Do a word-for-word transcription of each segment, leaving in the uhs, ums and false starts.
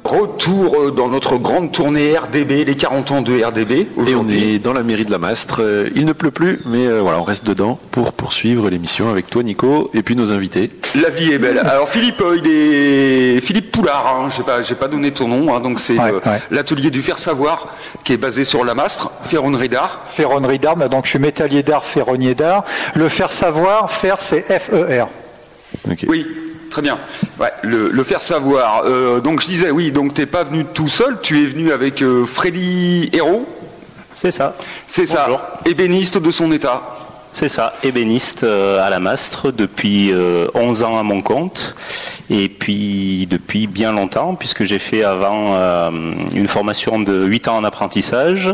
retour dans notre grande tournée R D B, les quarante ans de R D B. Et on est dans la mairie de la Mastre. Il ne pleut plus, mais euh, voilà, on reste dedans pour poursuivre l'émission avec toi, Nico, et puis nos invités. La vie est belle. Alors Philippe, euh, il est Philippe Poulard. Hein, j'ai pas, j'ai pas donné ton nom. Hein, donc c'est ouais, euh, ouais. l'atelier du Faire Savoir qui est basé sur la Mastre, ferronnerie d'art. Ferronnerie d'art. Bah, donc je suis métallier d'art, ferronnier d'art. Le Faire Savoir, faire c'est F E R. Okay. Oui. Très bien. Ouais, le, le faire savoir. Euh, donc je disais, oui, donc t'es pas venu tout seul, tu es venu avec euh, Freddy Hérault. C'est ça. C'est Bonjour. ça. Ébéniste de son état. C'est ça. Ébéniste euh, à la Mastre depuis euh, onze ans à mon compte. Et puis depuis bien longtemps, puisque j'ai fait avant euh, une formation de huit ans en apprentissage.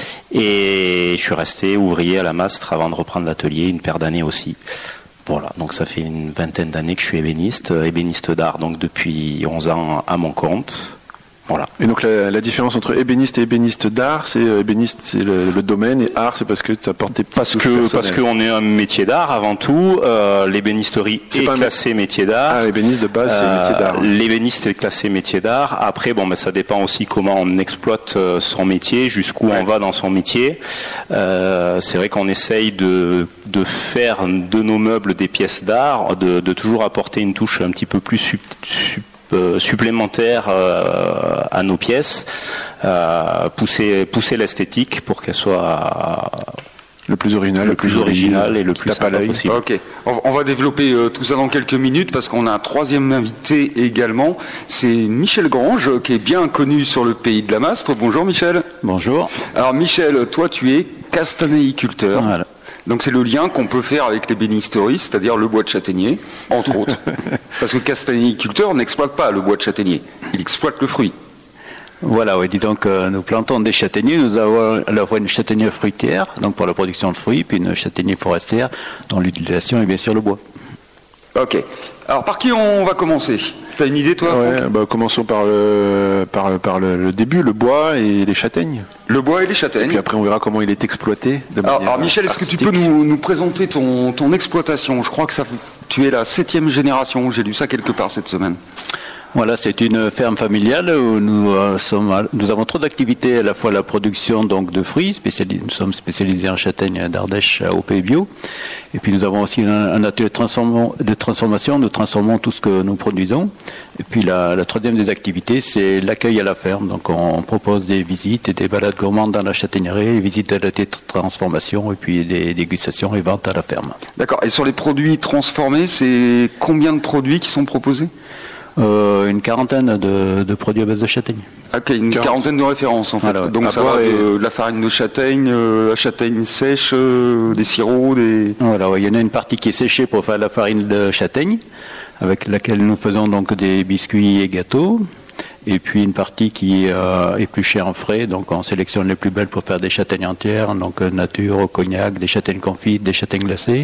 Et je suis resté ouvrier à la Mastre avant de reprendre l'atelier une paire d'années aussi. Voilà, donc ça fait une vingtaine d'années que je suis ébéniste, ébéniste d'art, donc depuis onze ans à mon compte. Voilà. Et donc la, la différence entre ébéniste et ébéniste d'art, c'est euh, ébéniste c'est le, le domaine et art c'est parce que tu apportes tes petites parce touches que personnelles. parce qu'on est un métier d'art avant tout. Euh, l'ébénisterie C'est est pas classée métier d'art. Ah, l'ébéniste de base c'est Euh, métier d'art. hein. L'ébéniste est classé métier d'art. Après, bon, ben, ça dépend aussi comment on exploite euh, son métier, jusqu'où Ouais. on va dans son métier. Euh, c'est vrai qu'on essaye de, de faire de nos meubles des pièces d'art, de, de toujours apporter une touche un petit peu plus sub, sub, euh, supplémentaire euh, à nos pièces, euh, pousser, pousser l'esthétique pour qu'elle soit Le plus original, le plus original et le plus tape à sympa l'œil. possible. Ok. On, on va développer euh, tout ça dans quelques minutes parce qu'on a un troisième invité également. C'est Michel Grange qui est bien connu sur le pays de la Mastre. Bonjour Michel. Bonjour. Alors Michel, toi tu es castanéiculteur. Voilà. Donc c'est le lien qu'on peut faire avec l'ébénisterie, c'est-à-dire le bois de châtaignier, entre autres. Parce que le castanéiculteur n'exploite pas le bois de châtaignier, il exploite le fruit. Voilà, oui, disons que nous plantons des châtaigniers. Nous avons à la fois une châtaignière fruitière, donc pour la production de fruits, puis une châtaignière forestière, dont l'utilisation est bien sûr le bois. Ok. Alors par qui on va commencer? T'as une idée toi, Ouais, Franck? bah, commençons par, le, par, par le, le début, le bois et les châtaignes. Le bois et les Et châtaignes. puis après on verra comment il est exploité. De Alors, manière alors, Michel, est-ce que tu artistique. peux nous, nous présenter ton, ton exploitation? Je crois que ça, tu es la septième génération, j'ai lu ça quelque part cette semaine. Voilà, c'est une ferme familiale où nous, euh, sommes, à- nous avons trop d'activités, à la fois la production donc de fruits, spéciali- nous sommes spécialisés en châtaignes d'Ardèche au Pays Bio, et puis nous avons aussi un, un atelier de, transformation, de transformation, nous transformons tout ce que nous produisons, et puis la, la troisième des activités, c'est l'accueil à la ferme, donc on, on propose des visites et des balades gourmandes dans la châtaignerie, visites à l'atelier de transformation, et puis des dégustations et ventes à la ferme. D'accord. Et sur les produits transformés, c'est combien de produits qui sont proposés? Euh, une quarantaine de, de produits à base de châtaigne. Ok, une quarante. quarantaine de références en fait. Voilà, ouais. Donc À ça boire va et- de la farine de châtaigne, euh, la châtaigne sèche, euh, des sirops, des... Voilà, ouais, il y en a une partie qui est séchée pour faire la farine de châtaigne, avec laquelle nous faisons donc des biscuits et gâteaux. Et puis une partie qui euh, est épluchée en frais, donc on sélectionne les plus belles pour faire des châtaignes entières, donc euh, nature, au cognac, des châtaignes confites, des châtaignes glacées.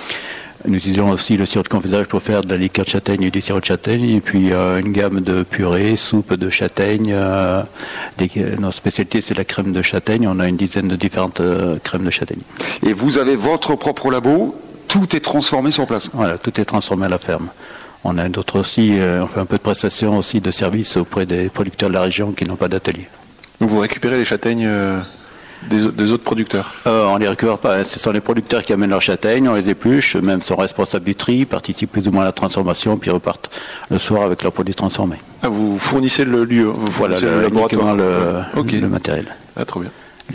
Nous utilisons aussi le sirop de confisage pour faire de la liqueur de châtaigne et du sirop de châtaigne, et puis euh, une gamme de purées, soupes de châtaigne. Euh, des- notre spécialité c'est la crème de châtaigne, on a une dizaine de différentes euh, crèmes de châtaigne. Et vous avez votre propre labo, tout est transformé sur place. Voilà, tout est transformé à la ferme. On a d'autres aussi, euh, on fait un peu de prestations aussi de services auprès des producteurs de la région qui n'ont pas d'atelier. Donc vous récupérez les châtaignes euh, des, au- des autres producteurs. Euh, on les récupère pas, ce sont les producteurs qui amènent leurs châtaignes, on les épluche, eux-mêmes sont responsables du tri, participent plus ou moins à la transformation, puis repartent le soir avec leurs produits transformés. Ah, vous fournissez le lieu, vous Voilà, fournissez le, le laboratoire. uniquement le, Ok. le matériel. Ah, trop bien.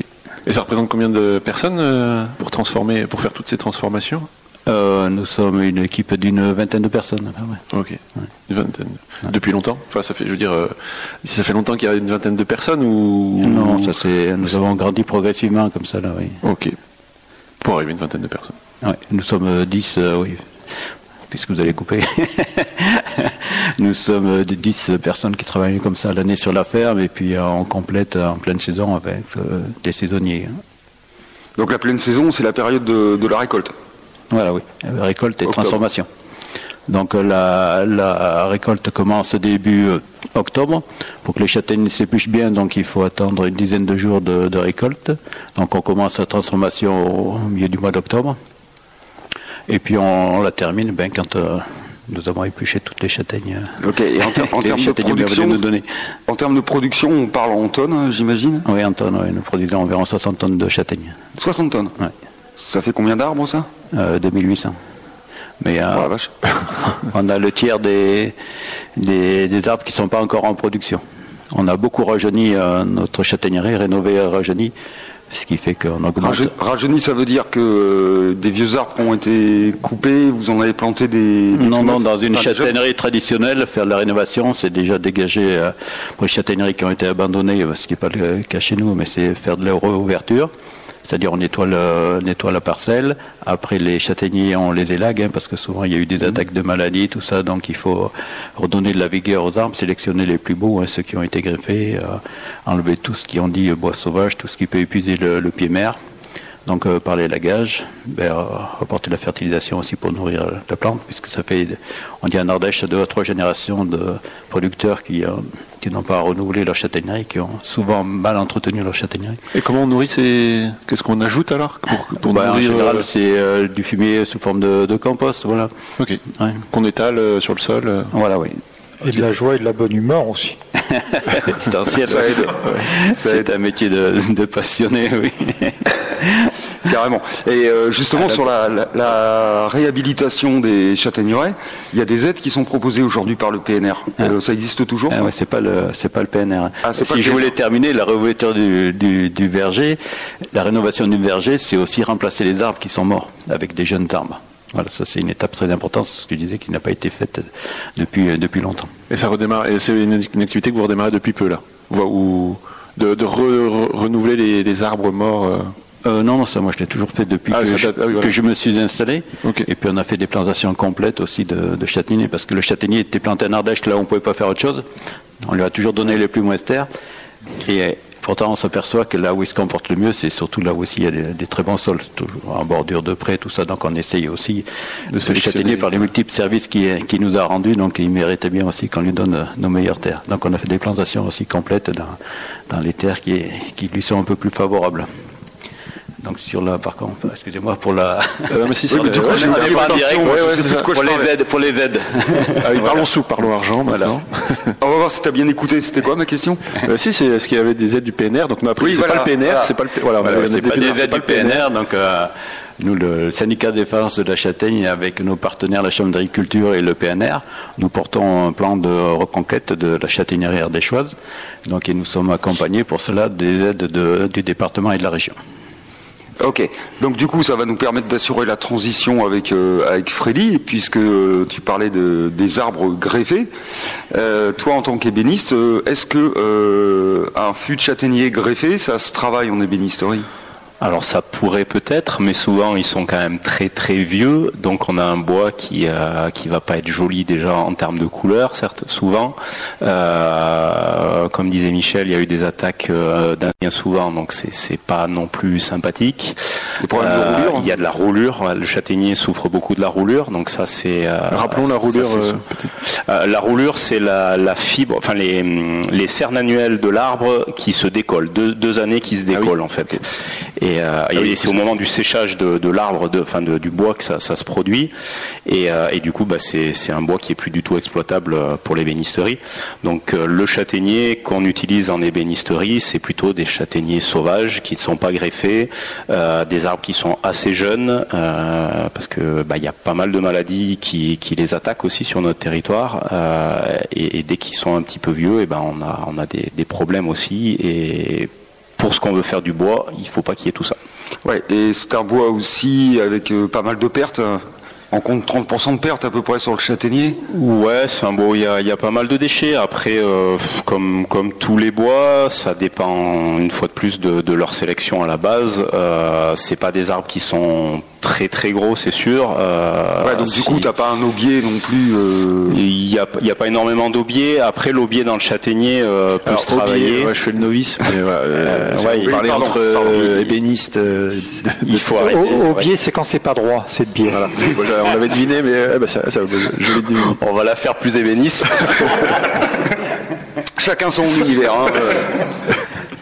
Et ça représente combien de personnes euh, pour transformer, pour faire toutes ces transformations? Euh, nous sommes une équipe d'une vingtaine de personnes. à peu près. Ok, une vingtaine. Depuis longtemps? Enfin, ça fait, je veux dire, euh, ça fait longtemps qu'il y a une vingtaine de personnes ou Non, ça c'est, nous avons grandi progressivement comme ça là, oui. Ok. Pour arriver à une vingtaine de personnes. Ouais, nous sommes euh, dix, euh, oui, puisque vous allez couper. Nous sommes euh, dix personnes qui travaillent comme ça l'année sur la ferme, et puis euh, on complète en pleine saison avec euh, des saisonniers. hein. Donc la pleine saison, c'est la période de, de la récolte. Voilà, oui, Euh, récolte et Octobre. transformation. Donc euh, la, la récolte commence début euh, octobre. Pour que les châtaignes s'épluchent bien, donc il faut attendre une dizaine de jours de, de récolte. Donc on commence la transformation au milieu du mois d'octobre. Et puis on, on la termine ben, quand, euh, Nous avons épluché toutes les châtaignes. Ok, et en, ter- en les termes de châtaigniers production, nous donner. en termes de production, on parle en tonnes, hein, j'imagine. Oui, en tonnes, oui. Nous produisons environ soixante tonnes de châtaignes. soixante tonnes. Ouais. Ça fait combien d'arbres, ça? Euh, deux mille huit cents. Mais euh, Oh la vache. on a le tiers des, des, des arbres qui ne sont pas encore en production. On a beaucoup rajeuni euh, notre châtaignerie, rénové et rajeuni, ce qui fait qu'on augmente. Raje- Rajeuni, ça veut dire que euh, des vieux arbres ont été coupés, vous en avez planté des... des Non, tout non, neufs? dans une Ah, déjà châtaignerie traditionnelle, faire de la rénovation, c'est déjà dégager euh, pour les châtaigneries qui ont été abandonnées, ce qui n'est pas le cas chez nous, mais c'est faire de la réouverture. C'est-à-dire on nettoie, le, nettoie la parcelle, après les châtaigniers on les élague, hein, parce que souvent il y a eu des attaques de maladies, tout ça, donc il faut redonner de la vigueur aux arbres, sélectionner les plus beaux, hein, ceux qui ont été greffés, euh, enlever tout ce qui ont dit euh, bois sauvage, tout ce qui peut épuiser le, le pied mère. Donc euh, par l'élagage, ben, euh, apporter la fertilisation aussi pour nourrir la plante, puisque ça fait, on dit en Ardèche, deux à trois générations de producteurs qui, euh, qui n'ont pas renouvelé leur châtaignerie, qui ont souvent mal entretenu leur châtaignerie. Et comment on nourrit ces... Qu'est-ce qu'on ajoute alors pour, pour Bah, en nourrir, général, euh, c'est euh, du fumier sous forme de, de compost, voilà. Ok. Ouais. Qu'on étale euh, sur le sol. euh. Voilà, oui. Et de la joie et de la bonne humeur aussi. C'est ancien, Ça aide. ouais. C'est un métier de, de passionné, oui. Carrément. Et euh, justement, sur la, la, la réhabilitation des châtaigneraies, il y a des aides qui sont proposées aujourd'hui par le P N R. Euh, ça existe toujours, Ah ça? ouais, c'est pas le c'est pas le P N R. Ah, c'est pas si le je P N R. voulais terminer la réouverture du, du, du verger, la rénovation du verger, c'est aussi remplacer les arbres qui sont morts avec des jeunes arbres. Voilà, ça c'est une étape très importante, c'est ce que je disais, qui n'a pas été faite depuis depuis longtemps. Et ça redémarre. Et c'est une, une activité que vous redémarrez depuis peu là. Ou, ou de, de re- re- renouveler les, les arbres morts. euh. Euh, non, non, ça moi je l'ai toujours fait depuis Ah, que, ça je, date- ah oui, voilà. que je me suis installé. Ok. Et puis on a fait des plantations complètes aussi de, de châtaigniers, parce que le châtaignier était planté en Ardèche, là on ne pouvait pas faire autre chose. On lui a toujours donné les plus moistères. Et euh, pourtant on s'aperçoit que là où il se comporte le mieux, c'est surtout là où aussi il y a des, des très bons sols, toujours en bordure de près, tout ça. Donc on essaye aussi de se sélectionner. châtaigner par les multiples services qu'il qui nous a rendus, donc il méritait bien aussi qu'on lui donne euh, nos meilleures terres. Donc on a fait des plantations aussi complètes dans, dans les terres qui, qui lui sont un peu plus favorables. Donc sur la, par contre, excusez-moi pour la. Euh, mais si, si, Oui, mais on du est- coup, on est- j'ai on pas est dit pas en attention, direct. moi, Ouais, je ouais, sais c'est plus de ça. quoi je Pour les parlais. aides, pour les aides. Ah oui, parlons sous, parlons argent maintenant. On va voir si tu as bien écouté. C'était quoi ma question? Euh, si, c'est ce qu'il y avait des aides du P N R. Donc on a appris Oui, que c'est voilà, pas le P N R, voilà. c'est pas le P- voilà, on Voilà, avait- on c'est était pas bizarre, des c'est aides pas du le P N R, donc euh, nous, le syndicat de défense de la châtaigne, avec nos partenaires, la Chambre d'agriculture et le P N R, nous portons un plan de reconquête de la châtaignerie ardéchoise. Donc, et nous sommes accompagnés pour cela des aides de- du département et de la région. Ok, donc du coup ça va nous permettre d'assurer la transition avec, euh, avec Freddy, puisque euh, tu parlais de, des arbres greffés. Euh, toi en tant qu'ébéniste, euh, est-ce que euh, un fût de châtaignier greffé, ça se travaille en ébénisterie? Alors ça pourrait peut-être, mais souvent ils sont quand même très très vieux, donc on a un bois qui euh, qui va pas être joli déjà en termes de couleur, certes souvent. Euh, comme disait Michel, il y a eu des attaques euh, d'indiens souvent, donc c'est c'est pas non plus sympathique. Des problèmes de roulure, hein. Il y a de la roulure, le châtaignier souffre beaucoup de la roulure, donc ça c'est. euh, Rappelons la ça, roulure, c'est- euh, euh, la roulure, c'est la, la fibre, enfin les, les cernes annuelles de l'arbre qui se décollent, deux, deux années qui se décollent en fait. Et, euh, et oui, c'est au moment du séchage de, de l'arbre, de, enfin de, du bois que ça, ça se produit. Et, euh, et du coup, bah, c'est, c'est un bois qui est plus du tout exploitable pour l'ébénisterie. Donc euh, le châtaignier qu'on utilise en ébénisterie, c'est plutôt des châtaigniers sauvages qui ne sont pas greffés, euh, des arbres qui sont assez jeunes, euh, parce que bah, y a pas mal de maladies qui, qui les attaquent aussi sur notre territoire. Euh, et, et dès qu'ils sont un petit peu vieux, et ben on a, on a des, des problèmes aussi. Et pour ce qu'on veut faire du bois, il faut pas qu'il y ait tout ça. Ouais, et c'est un bois aussi avec euh, pas mal de pertes. On compte trente pour cent de pertes à peu près sur le châtaignier. Ouais, c'est un bois où il y a, il y a pas mal de déchets. Après, euh, comme, comme tous les bois, ça dépend une fois de plus de, de leur sélection à la base. Euh, c'est pas des arbres qui sont très très gros, c'est sûr. Euh, Ouais, donc du si- coup t'as pas un aubier non plus. euh, il y a, il y a pas énormément d'aubier. Après, l'aubier dans le châtaignier euh, peut Alors, se travailler. oublié, ouais, je fais le novice. Mais voilà, euh, si ouais, on oui, parlait pardon, entre pardon. euh, ébénistes. euh, Il faut arrêter. c'est Au, au vrai. biais, c'est quand c'est pas droit, c'est de biais. Voilà. Bon, j'ai- on l'avait deviné, mais eh ben, ça, ça, je l'ai deviné. On va la faire plus ébéniste. Chacun son univers. Hein.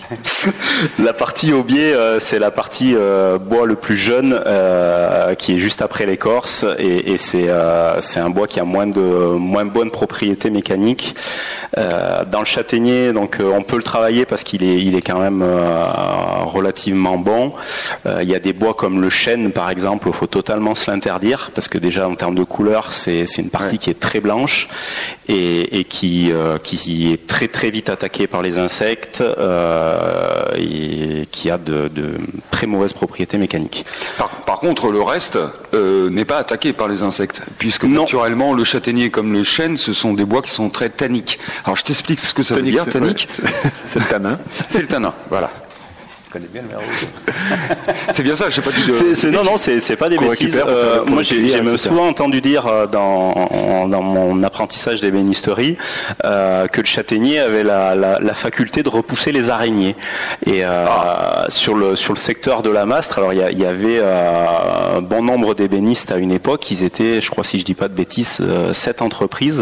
La partie aubier, euh, c'est la partie euh, bois le plus jeune, euh, qui est juste après l'écorce, et, et c'est, euh, c'est un bois qui a moins de moins bonnes propriétés mécaniques. Euh, dans le châtaignier, donc euh, on peut le travailler parce qu'il est il est quand même euh, relativement bon. Euh, il y a des bois comme le chêne par exemple, il faut totalement se l'interdire parce que déjà en termes de couleur, c'est c'est une partie ouais. qui est très blanche et, et qui euh, qui est très très vite attaquée par les insectes. Euh, et qui a de, de très mauvaises propriétés mécaniques. Par, par contre, le reste euh, n'est pas attaqué par les insectes, puisque non. naturellement, le châtaignier comme le chêne, ce sont des bois qui sont très tanniques. Alors, je t'explique ce que ça tannique, veut dire, tannique. Ouais, c'est, c'est le tanin. C'est le tanin, voilà. Je connais bien le verre rouge. C'est bien ça, je sais pas dit de... c'est, c'est, non, non, c'est, c'est pas des qu'on bêtises. Euh, moi, j'ai, j'ai souvent entendu dire dans, dans mon apprentissage d'ébénisterie euh, que le châtaignier avait la, la, la faculté de repousser les araignées. Et euh, ah. sur le sur le secteur de la Mastre, alors il y, y avait euh, un bon nombre d'ébénistes à une époque. Ils étaient, je crois, si je dis pas de bêtises, euh, sept entreprises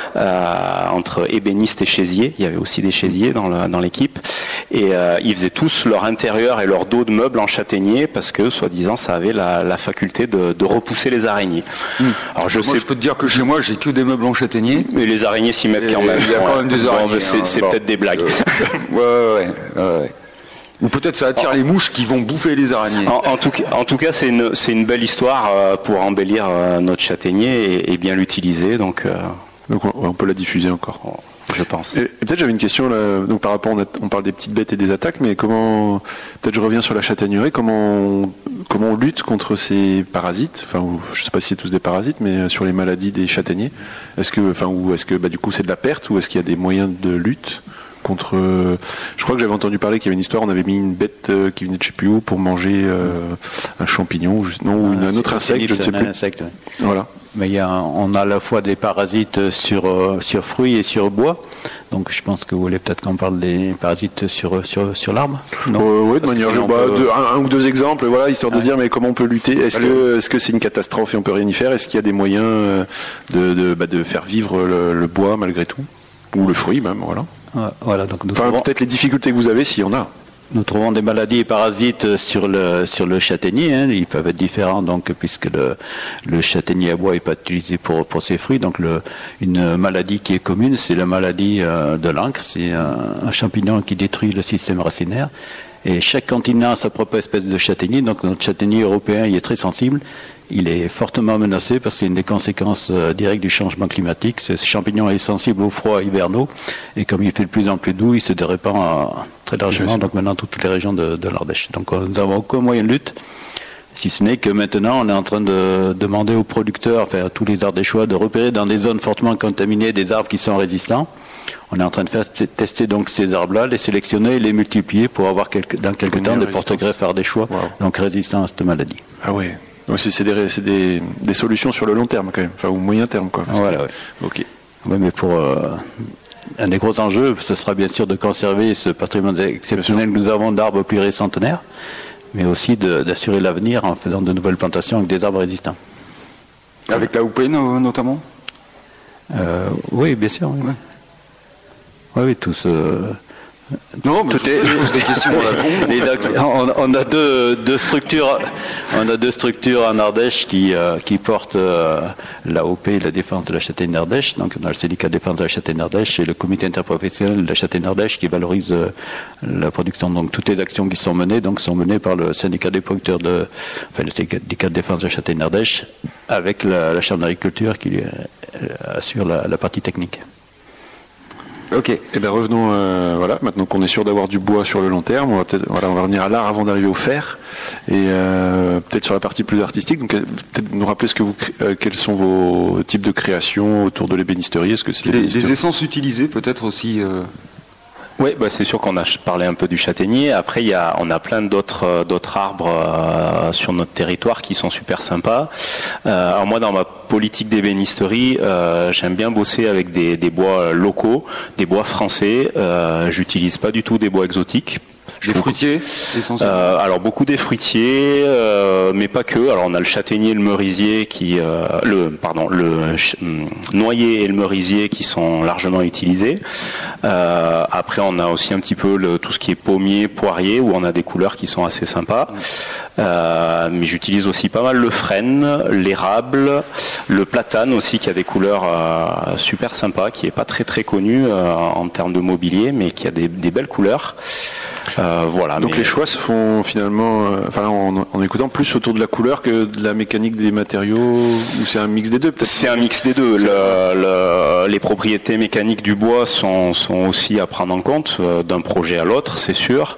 euh, entre ébénistes et chaisiers. Il y avait aussi des chaisiers dans, le, dans l'équipe. Et euh, ils faisaient tous leur intérieur et leur dos de meubles en châtaignier parce que, soi-disant, ça avait la, la faculté de, de repousser les araignées. Mmh. Alors je, moi, sais... je peux te dire que chez moi, j'ai que des meubles en châtaignier. Mais les araignées s'y mettent et quand même. Il y a quand même des araignées. Bon, c'est hein, c'est bon. peut-être des blagues. Euh, ouais, ouais, ouais, ouais. Ou peut-être ça attire oh. les mouches qui vont bouffer les araignées. En, en, tout, en tout cas, c'est une, c'est une belle histoire euh, pour embellir euh, notre châtaignier et, et bien l'utiliser. Donc, euh... donc on, on peut la diffuser encore. Je pense. Et, et peut-être j'avais une question là, donc par rapport, on, a, on parle des petites bêtes et des attaques, mais comment, peut-être je reviens sur la châtaignerie, comment on, comment on lutte contre ces parasites, enfin, je sais pas si c'est tous des parasites, mais sur les maladies des châtaigniers. Est-ce que, enfin, ou est-ce que, bah, du coup, c'est de la perte, ou est-ce qu'il y a des moyens de lutte contre, je crois que j'avais entendu parler qu'il y avait une histoire, on avait mis une bête qui venait de je sais plus où pour manger euh, un champignon, ou, non, ou ah, un autre insecte, je ne sais plus. Insecte, ouais. Voilà. Mais il y a, on a à la fois des parasites sur, euh, sur fruits et sur bois. Donc je pense que vous voulez peut-être qu'on parle des parasites sur, sur, sur l'arbre. Non euh, Oui, de manière bah, peut... de, un, un ou deux exemples, voilà, histoire de ouais. dire mais comment on peut lutter. Est-ce Allez. que est-ce que c'est une catastrophe et on peut rien y faire? Est-ce qu'il y a des moyens de, de, bah, de faire vivre le, le bois malgré tout? Ou le fruit même, voilà. Ouais, voilà donc nous enfin, trouvons... peut-être les difficultés que vous avez s'il y en a. Nous trouvons des maladies et parasites sur le sur le châtaignier. Hein. Ils peuvent être différents, donc puisque le le châtaignier à bois n'est pas utilisé pour pour ses fruits. Donc le une maladie qui est commune, c'est la maladie euh, de l'encre. C'est un, un champignon qui détruit le système racinaire. Et chaque continent a sa propre espèce de châtaignier. Donc notre châtaignier européen, il est très sensible. Il est fortement menacé parce que c'est une des conséquences euh, directes du changement climatique. Ce champignon est sensible aux froids hivernaux et comme il fait de plus en plus doux, il se répand euh, très largement, donc maintenant toutes les régions de, de l'Ardèche. Donc euh, nous n'avons aucun moyen de lutte, si ce n'est que maintenant on est en train de demander aux producteurs, enfin à tous les Ardéchois, de repérer dans des zones fortement contaminées des arbres qui sont résistants. On est en train de faire tester donc ces arbres-là, les sélectionner et les multiplier pour avoir quelque, dans quelques temps des porte-greffes ardéchois, wow. donc résistants à cette maladie. Ah oui. Donc c'est, c'est, des, c'est des, des solutions sur le long terme quand même, enfin au moyen terme quoi. Voilà, que... oui. Ok. Oui, mais pour euh, un des gros enjeux, ce sera bien sûr de conserver ce patrimoine exceptionnel que nous avons d'arbres pluricentenaires, mais aussi de, d'assurer l'avenir en faisant de nouvelles plantations avec des arbres résistants. Avec la houppée notamment euh, Oui, bien sûr. Oui, oui, oui, oui tout ce... Non, mais tout est... je pose des questions à on, on a deux, deux structures, on a deux structures en Ardèche qui euh, qui portent euh, l'A O P, la défense de la châtaigne d'Ardèche. Donc on a le syndicat de défense de la châtaigne d'Ardèche et le comité interprofessionnel de la châtaigne d'Ardèche qui valorise euh, la production. Donc toutes les actions qui sont menées donc sont menées par le syndicat des producteurs de, enfin le syndicat de défense de la châtaigne d'Ardèche avec la, la chambre d'agriculture qui euh, assure la, la partie technique. Ok. Et eh bien revenons, euh, voilà, maintenant qu'on est sûr d'avoir du bois sur le long terme, on va peut-être, voilà, on va revenir à l'art avant d'arriver au fer, et euh, peut-être sur la partie plus artistique. Donc peut-être nous rappeler ce que vous, euh, quels sont vos types de créations autour de l'ébénisterie. Est-ce que c'est les, les essences utilisées, peut-être aussi. Euh... Oui, bah c'est sûr qu'on a parlé un peu du châtaignier. Après, il y a, on a plein d'autres, d'autres arbres euh, sur notre territoire qui sont super sympas. Euh, alors moi, dans ma politique d'ébénisterie, euh, j'aime bien bosser avec des, des bois locaux, des bois français. Euh, j'utilise pas du tout des bois exotiques. Des fruitiers, essentiellement. Euh, alors beaucoup des fruitiers, euh, mais pas que. Alors on a le châtaignier, le merisier, qui, euh, le pardon, le ch- noyer et le merisier qui sont largement utilisés. Euh, après on a aussi un petit peu le, tout ce qui est pommier, poirier, où on a des couleurs qui sont assez sympas. Euh, mais j'utilise aussi pas mal le frêne, l'érable, le platane aussi qui a des couleurs euh, super sympas, qui est pas très très connu euh, en termes de mobilier, mais qui a des, des belles couleurs. Euh, voilà. Donc mais... les choix se font finalement, euh, enfin en, en écoutant plus autour de la couleur que de la mécanique des matériaux, ou c'est un mix des deux peut-être. C'est un mix des deux. Le, le, les propriétés mécaniques du bois sont, sont aussi à prendre en compte euh, d'un projet à l'autre, c'est sûr.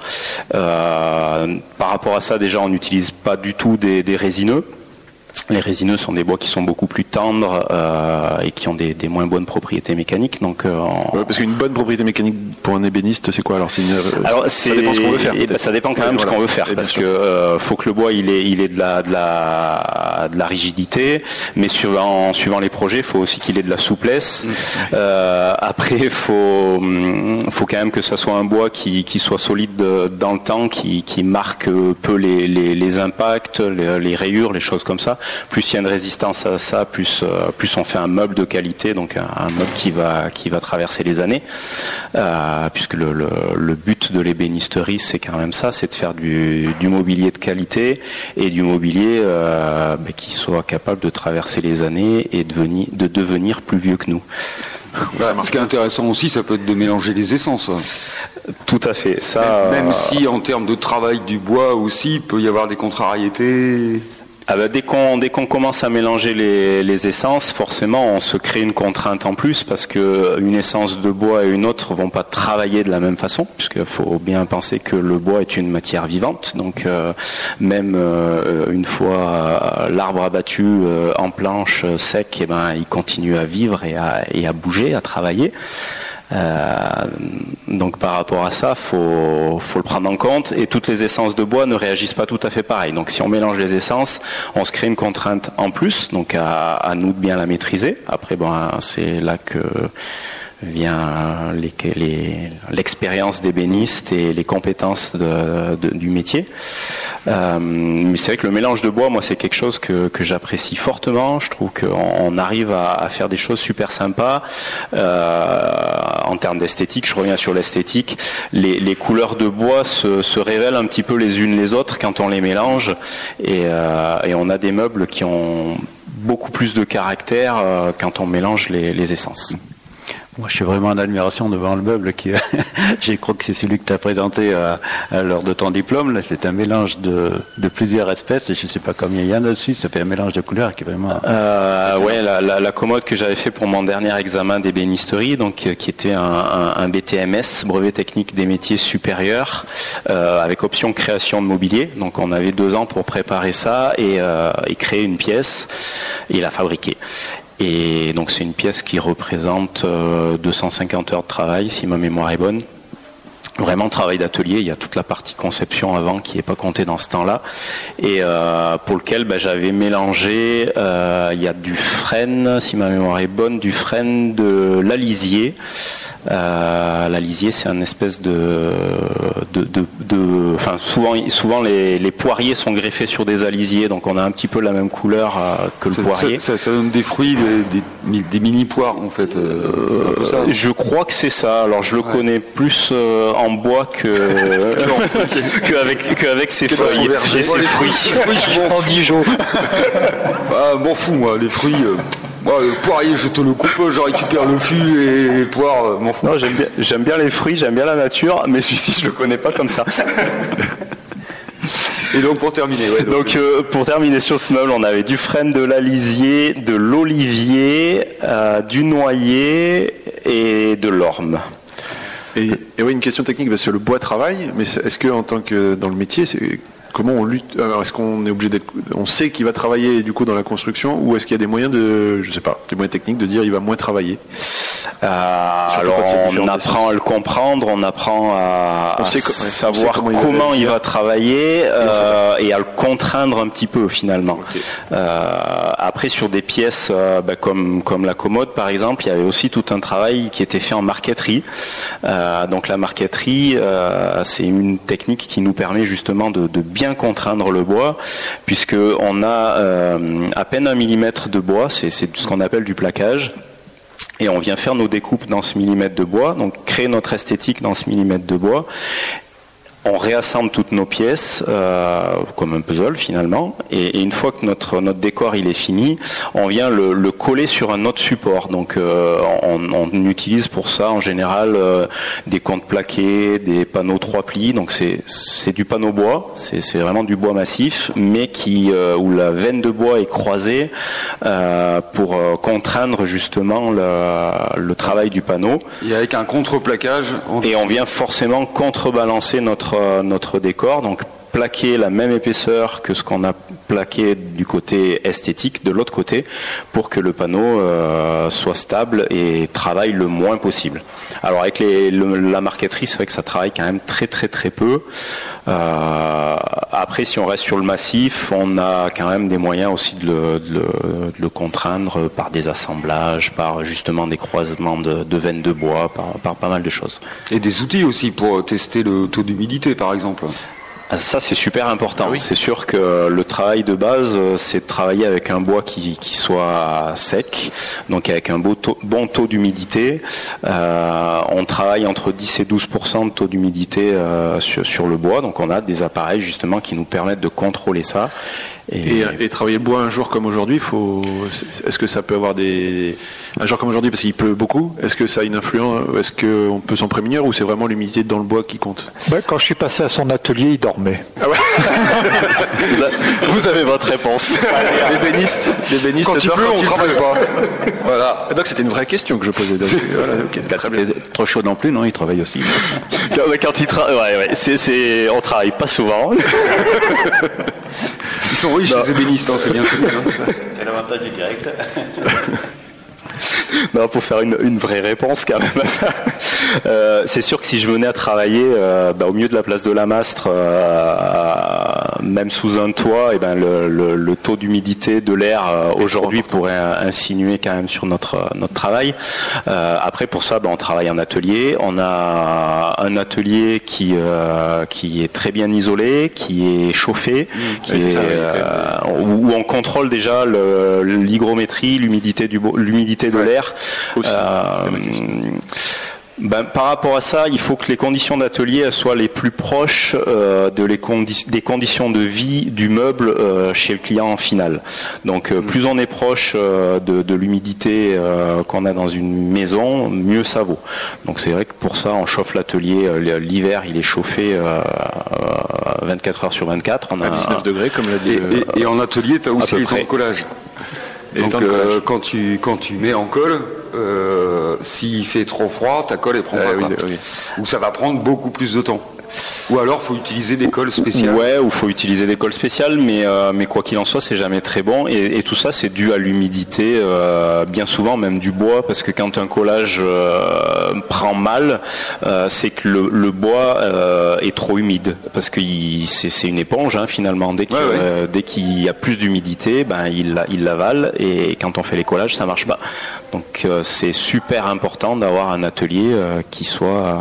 Euh, par rapport à ça, déjà, on n'utilise pas du tout des, des résineux. Les résineux sont des bois qui sont beaucoup plus tendres euh, et qui ont des, des moins bonnes propriétés mécaniques. Donc, euh, on... ouais, parce qu'une bonne propriété mécanique pour un ébéniste, c'est quoi alors, c'est une... alors ça dépend ce qu'on veut faire. Ben, ça dépend quand même voilà. ce qu'on veut faire, et parce que euh, faut que le bois il est il est de la de la de la rigidité, mais suivant suivant les projets, il faut aussi qu'il ait de la souplesse. Mmh. Euh, après, il faut faut quand même que ça soit un bois qui qui soit solide dans le temps, qui qui marque peu les les, les impacts, les, les rayures, les choses comme ça. Plus il y a une résistance à ça, plus euh, plus on fait un meuble de qualité, donc un, un meuble qui va qui va traverser les années, euh, puisque le, le le but de l'ébénisterie c'est quand même ça, c'est de faire du du mobilier de qualité et du mobilier euh, bah, qui soit capable de traverser les années et de devenir de devenir plus vieux que nous. Bah, ce qui est intéressant aussi, ça peut être de mélanger les essences. Tout à fait. Ça, même, même euh... si en termes de travail du bois aussi, il peut y avoir des contrariétés. Ah ben, dès qu'on dès qu'on commence à mélanger les, les essences, forcément, on se crée une contrainte en plus parce que une essence de bois et une autre vont pas travailler de la même façon, puisqu'il faut bien penser que le bois est une matière vivante. Donc, euh, même euh, une fois euh, l'arbre abattu euh, en planche euh, sec, eh ben, il continue à vivre et à, et à bouger, à travailler. Euh, donc par rapport à ça, faut faut le prendre en compte, et toutes les essences de bois ne réagissent pas tout à fait pareil. Donc si on mélange les essences, on se crée une contrainte en plus, donc à, à nous de bien la maîtriser. Après, bon, c'est là que vient les, les, l'expérience d'ébéniste et les compétences de, de, du métier. Euh, mais c'est vrai que le mélange de bois, moi, c'est quelque chose que, que j'apprécie fortement. Je trouve qu'on on arrive à, à faire des choses super sympas. Euh, en termes d'esthétique, je reviens sur l'esthétique, les, les couleurs de bois se, se révèlent un petit peu les unes les autres quand on les mélange, et, euh, et on a des meubles qui ont beaucoup plus de caractère euh, quand on mélange les, les essences. Moi, je suis vraiment en admiration devant le meuble qui, je crois que c'est celui que tu as présenté à, à lors de ton diplôme. Là, c'est un mélange de, de plusieurs espèces. Et je ne sais pas combien il y en a dessus. Ça fait un mélange de couleurs qui est vraiment. Euh, ouais, la, la, la commode que j'avais fait pour mon dernier examen d'ébénisterie, donc qui était un, un, un B T M S, brevet technique des métiers supérieurs, euh, avec option création de mobilier. Donc, on avait deux ans pour préparer ça et, euh, et créer une pièce et la fabriquer. Et donc c'est une pièce qui représente euh, deux cent cinquante heures de travail, si ma mémoire est bonne. Vraiment travail d'atelier, il y a toute la partie conception avant qui n'est pas comptée dans ce temps-là, et euh, pour lequel bah, j'avais mélangé, euh, il y a du frêne, si ma mémoire est bonne, du frêne, de l'alisier. Euh, l'alisier, c'est une espèce de, de, de, de enfin souvent, souvent les, les poiriers sont greffés sur des alisiers, donc on a un petit peu la même couleur euh, que le ça, poirier. Ça, ça, ça donne des fruits, des, des, des mini poires en fait. Euh, un peu ça, je crois que c'est ça. Alors je le ouais. connais plus euh, en bois que qu'avec qu'avec ses que feuilles et ses fruits. fruits en Dijon. Ah, m'en fous moi, les fruits. Euh... Moi, le poirier, je te le coupe, je récupère le fût et les poires, m'en fous. Non, j'aime bien, j'aime bien les fruits, j'aime bien la nature, mais celui-ci, je le connais pas comme ça. Et donc pour terminer, ouais, donc, donc euh, pour terminer sur ce meuble, on avait du frêne, de l'alisier, de l'olivier, euh, du noyer et de l'orme. Et, et oui, une question technique, parce que le bois travaille, mais est-ce que en tant que dans le métier, c'est comment on lutte? Alors, est-ce qu'on est obligé d'être, on sait qu'il va travailler du coup dans la construction, ou est-ce qu'il y a des moyens de, je sais pas, des moyens techniques de dire il va moins travailler? Euh, alors on apprend à le comprendre, on apprend à, on à sait co- savoir on sait comment, comment il, il va travailler euh, et à le contraindre un petit peu finalement. Okay. Euh, après sur des pièces euh, bah, comme comme la commode par exemple, il y avait aussi tout un travail qui était fait en marqueterie. Euh, donc la marqueterie, euh, c'est une technique qui nous permet justement de, de bien contraindre le bois, puisque on a euh, à peine un millimètre de bois, c'est, c'est ce qu'on appelle du plaquage. Et on vient faire nos découpes dans ce millimètre de bois, donc créer notre esthétique dans ce millimètre de bois. On réassemble toutes nos pièces euh, comme un puzzle finalement, et, et une fois que notre notre décor il est fini, on vient le, le coller sur un autre support. Donc euh, on, on utilise pour ça en général euh, des comptes plaqués, des panneaux trois plis. Donc c'est c'est du panneau bois, c'est c'est vraiment du bois massif, mais qui euh, où la veine de bois est croisée euh, pour euh, contraindre justement le, le travail du panneau. Et avec un contre-plaquage. On... Et on vient forcément contrebalancer notre notre décor, donc plaquer la même épaisseur que ce qu'on a plaqué du côté esthétique de l'autre côté pour que le panneau euh, soit stable et travaille le moins possible. Alors avec les, le, la marqueterie, c'est vrai que ça travaille quand même très très très peu. Euh, après, si on reste sur le massif, on a quand même des moyens aussi de le, de le, de le contraindre par des assemblages, par justement des croisements de, de veines de bois, par, par pas mal de choses. Et des outils aussi pour tester le taux d'humidité, par exemple. Ça, c'est super important. Oui. C'est sûr que le travail de base, c'est de travailler avec un bois qui, qui soit sec, donc avec un beau taux, bon taux d'humidité. Euh, on travaille entre dix et douze pour cent de taux d'humidité euh, sur, sur le bois, donc on a des appareils justement qui nous permettent de contrôler ça. Et, et, et travailler le bois un jour comme aujourd'hui, faut... est-ce que ça peut avoir des... Un jour comme aujourd'hui, parce qu'il pleut beaucoup, est-ce que ça a une influence? Est-ce qu'on peut s'en prémunir ou c'est vraiment l'humidité dans le bois qui compte? Ouais, quand je suis passé à son atelier, il dormait. Ah ouais. Vous avez votre réponse. Les bénistes, les bénistes quand il pleut, on ne travaille pas. Voilà. Donc c'était une vraie question que je posais. Donc, voilà, okay, très bien. Trop chaud non plus, non, il travaille aussi. quand, quand il tra... ouais, ouais, c'est, c'est... on travaille pas souvent. Ils sont riches, les ébénistes, hein, c'est bien. C'est l'avantage du direct. Non, pour faire une, une vraie réponse quand même à ça. Euh, c'est sûr que si je venais à travailler euh, bah, au milieu de la place de la Mastre, euh, même sous un toit, et ben le, le, le taux d'humidité de l'air euh, aujourd'hui pourrait insinuer quand même sur notre notre travail. Euh, après pour ça, ben, on travaille en atelier. On a un atelier qui euh, qui est très bien isolé, qui est chauffé, mmh, qui est, est ça, euh, où on contrôle déjà le, l'hygrométrie, l'humidité du l'humidité de ouais. l'air. Aussi, euh, ben, par rapport à ça, il faut que les conditions d'atelier soient les plus proches euh, de les condi- des conditions de vie du meuble euh, chez le client final. Donc euh, plus on est proche euh, de, de l'humidité euh, qu'on a dans une maison, mieux ça vaut. Donc c'est vrai que pour ça, on chauffe l'atelier. Euh, l'hiver, il est chauffé euh, vingt-quatre heures sur vingt-quatre. On a à dix-neuf degrés, comme l'a dit. Et, le... et, et en atelier, tu as aussi les temps de collage. Et donc euh, quand tu quand tu mets en colle, euh, s'il fait trop froid, ta colle elle prend euh, pas. Oui, oui. Ou ça va prendre beaucoup plus de temps. Ou alors faut utiliser des colles spéciales. Ouais, ou faut utiliser des colles spéciales, mais euh, mais quoi qu'il en soit, c'est jamais très bon. Et, et tout ça, c'est dû à l'humidité, euh, bien souvent même du bois, parce que quand un collage euh, prend mal, euh, c'est que le, le bois euh, est trop humide, parce que il, c'est, c'est une éponge hein, finalement. Dès qu'il, ouais, ouais. Euh, dès qu'il y a plus d'humidité, ben il il l'avale, et quand on fait les collages, ça marche pas. Donc euh, c'est super important d'avoir un atelier euh, qui soit euh,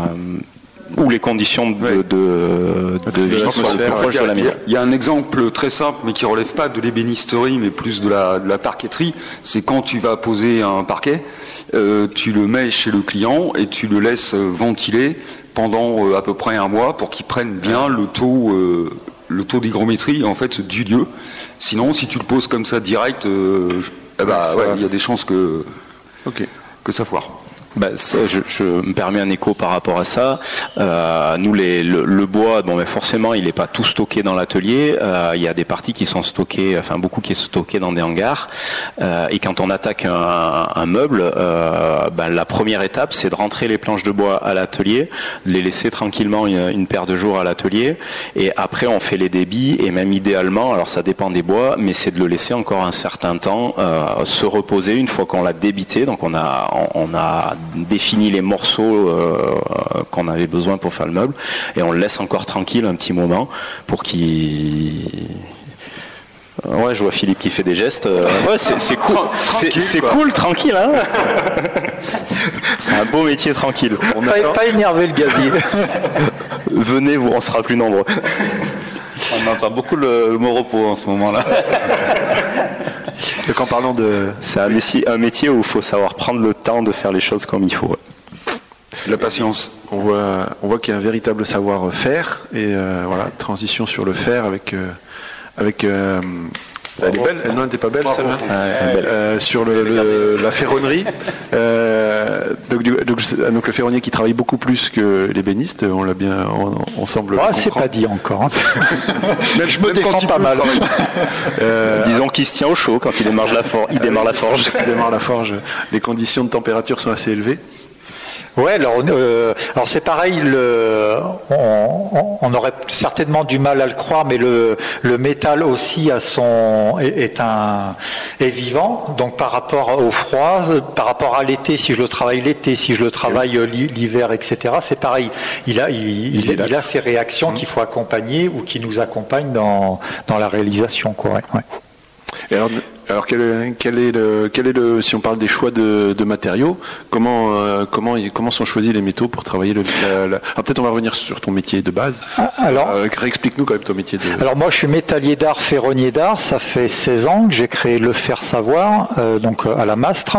où les conditions de, ouais. de, de, de vie soient le plus proches de la maison. Il y a un exemple très simple, mais qui ne relève pas de l'ébénisterie, mais plus de la, de la parquetterie. C'est quand tu vas poser un parquet, euh, tu le mets chez le client et tu le laisses ventiler pendant euh, à peu près un mois pour qu'il prenne bien le taux, euh, le taux d'hygrométrie en fait du lieu. Sinon, si tu le poses comme ça direct, euh, eh bah, ouais, il y a des chances que, okay. que ça foire. Bah, ça, je, je me permets un écho par rapport à ça. Euh, nous, les, le, le bois, bon, mais forcément, il n'est pas tout stocké dans l'atelier. Euh, il y a des parties qui sont stockées, enfin beaucoup qui est stocké dans des hangars. Euh, et quand on attaque un, un meuble, euh, ben, la première étape, c'est de rentrer les planches de bois à l'atelier, de les laisser tranquillement une, une paire de jours à l'atelier. Et après, on fait les débits. Et même idéalement, alors ça dépend des bois, mais c'est de le laisser encore un certain temps euh, se reposer une fois qu'on l'a débité. Donc on a, on, on a définit les morceaux euh, qu'on avait besoin pour faire le meuble, et on le laisse encore tranquille un petit moment pour qu'il... Ouais, je vois Philippe qui fait des gestes. Ouais, c'est, c'est cool. C'est, c'est cool, tranquille. Hein. C'est un beau métier tranquille. On pas, attend... pas énervé le gazier. Venez, vous, on sera plus nombreux. On entend beaucoup le, le mot repos en ce moment-là. Donc en parlant de... C'est un métier, un métier où il faut savoir prendre le temps de faire les choses comme il faut. Ouais. La patience. On voit, on voit qu'il y a un véritable savoir-faire et euh, voilà, transition sur le faire avec... Euh, avec euh, elle est belle, non, elle n'était pas belle, celle-là. Euh, sur le, le, la ferronnerie. Euh, donc, donc, donc le ferronnier qui travaille beaucoup plus que l'ébéniste, on l'a bien, on, on semble. Ah, c'est pas dit encore. Hein. Même, je me même défends pas mal. Euh, Disons qu'il se tient au chaud quand il démarre la forge. Il démarre la forge. Quand il démarre la forge, les conditions de température sont assez élevées. Ouais, alors, euh, alors c'est pareil, le, on, on aurait certainement du mal à le croire, mais le, le métal aussi a son, est, est, un, est vivant. Donc par rapport au froid, par rapport à l'été, si je le travaille l'été, si je le travaille l'hiver, et cetera, c'est pareil. Il a, il, il, il a ces réactions mmh. qu'il faut accompagner ou qui nous accompagnent dans, dans la réalisation, quoi. Ouais, ouais. Et alors, alors quel, est, quel est le, quel est le, si on parle des choix de, de matériaux, comment, euh, comment, comment sont choisis les métaux pour travailler le. La, la... Alors peut-être on va revenir sur ton métier de base. Ah, alors, euh, réexplique-nous quand même ton métier de. Alors moi je suis métallier d'art, ferronnier d'art. Ça fait seize ans que j'ai créé le Faire Savoir, euh, donc à la Mastre.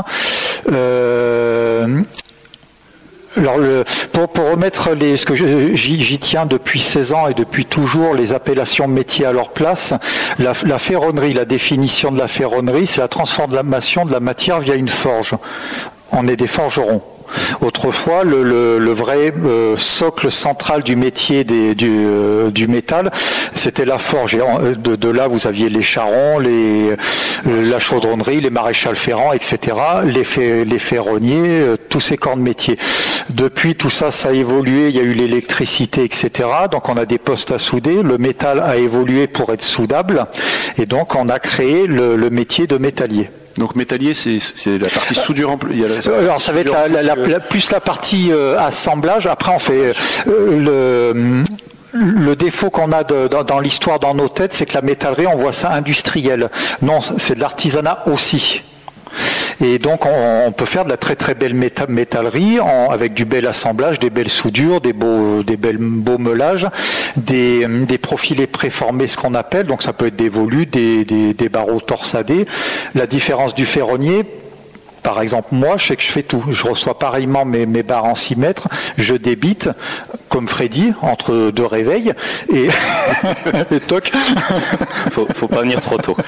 Euh, Alors le, pour, pour remettre les, ce que je, j'y, j'y tiens depuis seize ans et depuis toujours, les appellations métiers à leur place, la, la ferronnerie, la définition de la ferronnerie, c'est la transformation de la matière via une forge. On est des forgerons. Autrefois, le, le, le vrai euh, socle central du métier des, du, euh, du métal, c'était la forge. Et en, de, de là, vous aviez les charrons, les, euh, la chaudronnerie, les maréchals ferrants, et cetera, les, fer, les ferronniers, euh, tous ces corps de métier. Depuis, tout ça, ça a évolué. Il y a eu l'électricité, et cetera. Donc, on a des postes à souder. Le métal a évolué pour être soudable. Et donc, on a créé le, le métier de métallier. Donc métallier, c'est, c'est la partie soudure. Il y a la, Alors ça va être la, la, la, la, plus la partie euh, assemblage. Après on fait euh, le, le défaut qu'on a de, dans, dans l'histoire dans nos têtes, c'est que la métallerie, on voit ça industriel. Non, c'est de l'artisanat aussi. Et donc on, on peut faire de la très très belle méta- métallerie en, avec du bel assemblage, des belles soudures, des beaux, des belles beaux meulages, des, des profilés préformés, ce qu'on appelle. Donc ça peut être des volus, des, des, des barreaux torsadés. La différence du ferronnier, par exemple, moi, je sais que je fais tout. Je reçois pareillement mes, mes barres en six mètres, je débite, comme Freddy, entre deux réveils, et, et toc. Faut, faut pas venir trop tôt.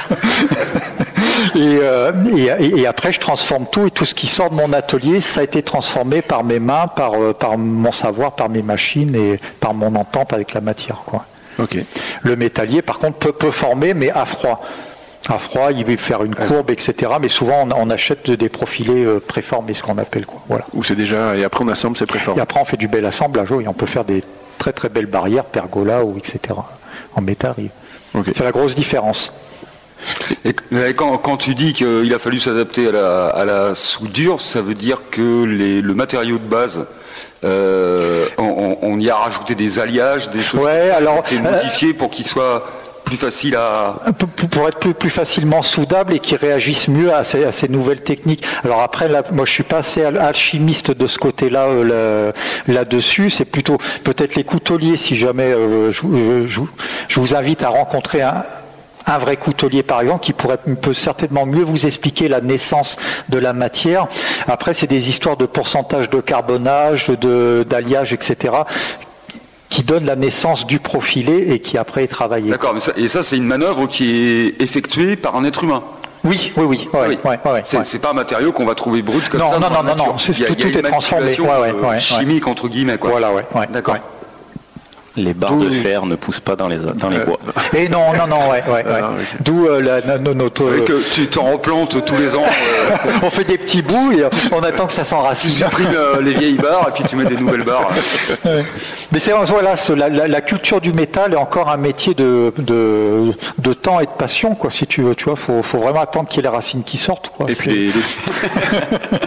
Et, euh, et, et après, je transforme tout, et tout ce qui sort de mon atelier, ça a été transformé par mes mains, par, par mon savoir, par mes machines et par mon entente avec la matière, quoi. Okay. Le métallier, par contre, peut, peut former, mais à froid. À froid, il veut faire une courbe, et cetera. Mais souvent, on, on achète des profilés préformés, ce qu'on appelle, quoi. Voilà. Ou c'est déjà, et après on assemble, c'est préformé. Et après, on fait du bel assemblage, oui. On peut faire des très très belles barrières, pergola ou et cetera. En métallerie. Okay. C'est la grosse différence. Et quand, quand tu dis qu'il a fallu s'adapter à la, à la soudure, ça veut dire que les, le matériau de base, euh, on, on y a rajouté des alliages, des choses ouais, alors, qui ont été modifiées pour qu'il soit plus facile à... Pour être plus, plus facilement soudable et qui réagissent mieux à ces, à ces nouvelles techniques. Alors après, là, moi je suis pas assez alchimiste de ce côté-là, euh, là, là-dessus. C'est plutôt peut-être les couteliers, si jamais euh, je, je, je vous invite à rencontrer un... un vrai coutelier, par exemple, qui pourrait peut certainement mieux vous expliquer la naissance de la matière. Après, c'est des histoires de pourcentage de carbonage, de, d'alliage, et cetera, qui donnent la naissance du profilé et qui après est travaillé. D'accord, mais ça, et ça, c'est une manœuvre qui est effectuée par un être humain. Oui, oui, oui. Ouais, oui. Ouais, ouais, c'est, ouais. c'est pas un matériau qu'on va trouver brut comme non, ça. Non, dans non, la non, non, c'est, il y a, tout, il y a tout est transformé. Ouais, ouais, euh, ouais, chimique, entre guillemets, quoi. Voilà, ouais. ouais D'accord. Ouais. Les barres de fer ne poussent pas dans les, dans les bois. Et non, non, non, ouais, ouais, ouais. D'où euh, la, no, notre. Euh... que tu t'en replantes tous les ans. Euh... on fait des petits bouts et on attend que ça s'enracine. Tu supprimes euh, les vieilles barres et puis tu mets des nouvelles barres. Mais c'est voilà, la, la, la culture du métal est encore un métier de, de, de temps et de passion, quoi. Si tu veux, tu vois, faut, faut vraiment attendre qu'il y ait les racines qui sortent, quoi. Et c'est... puis les,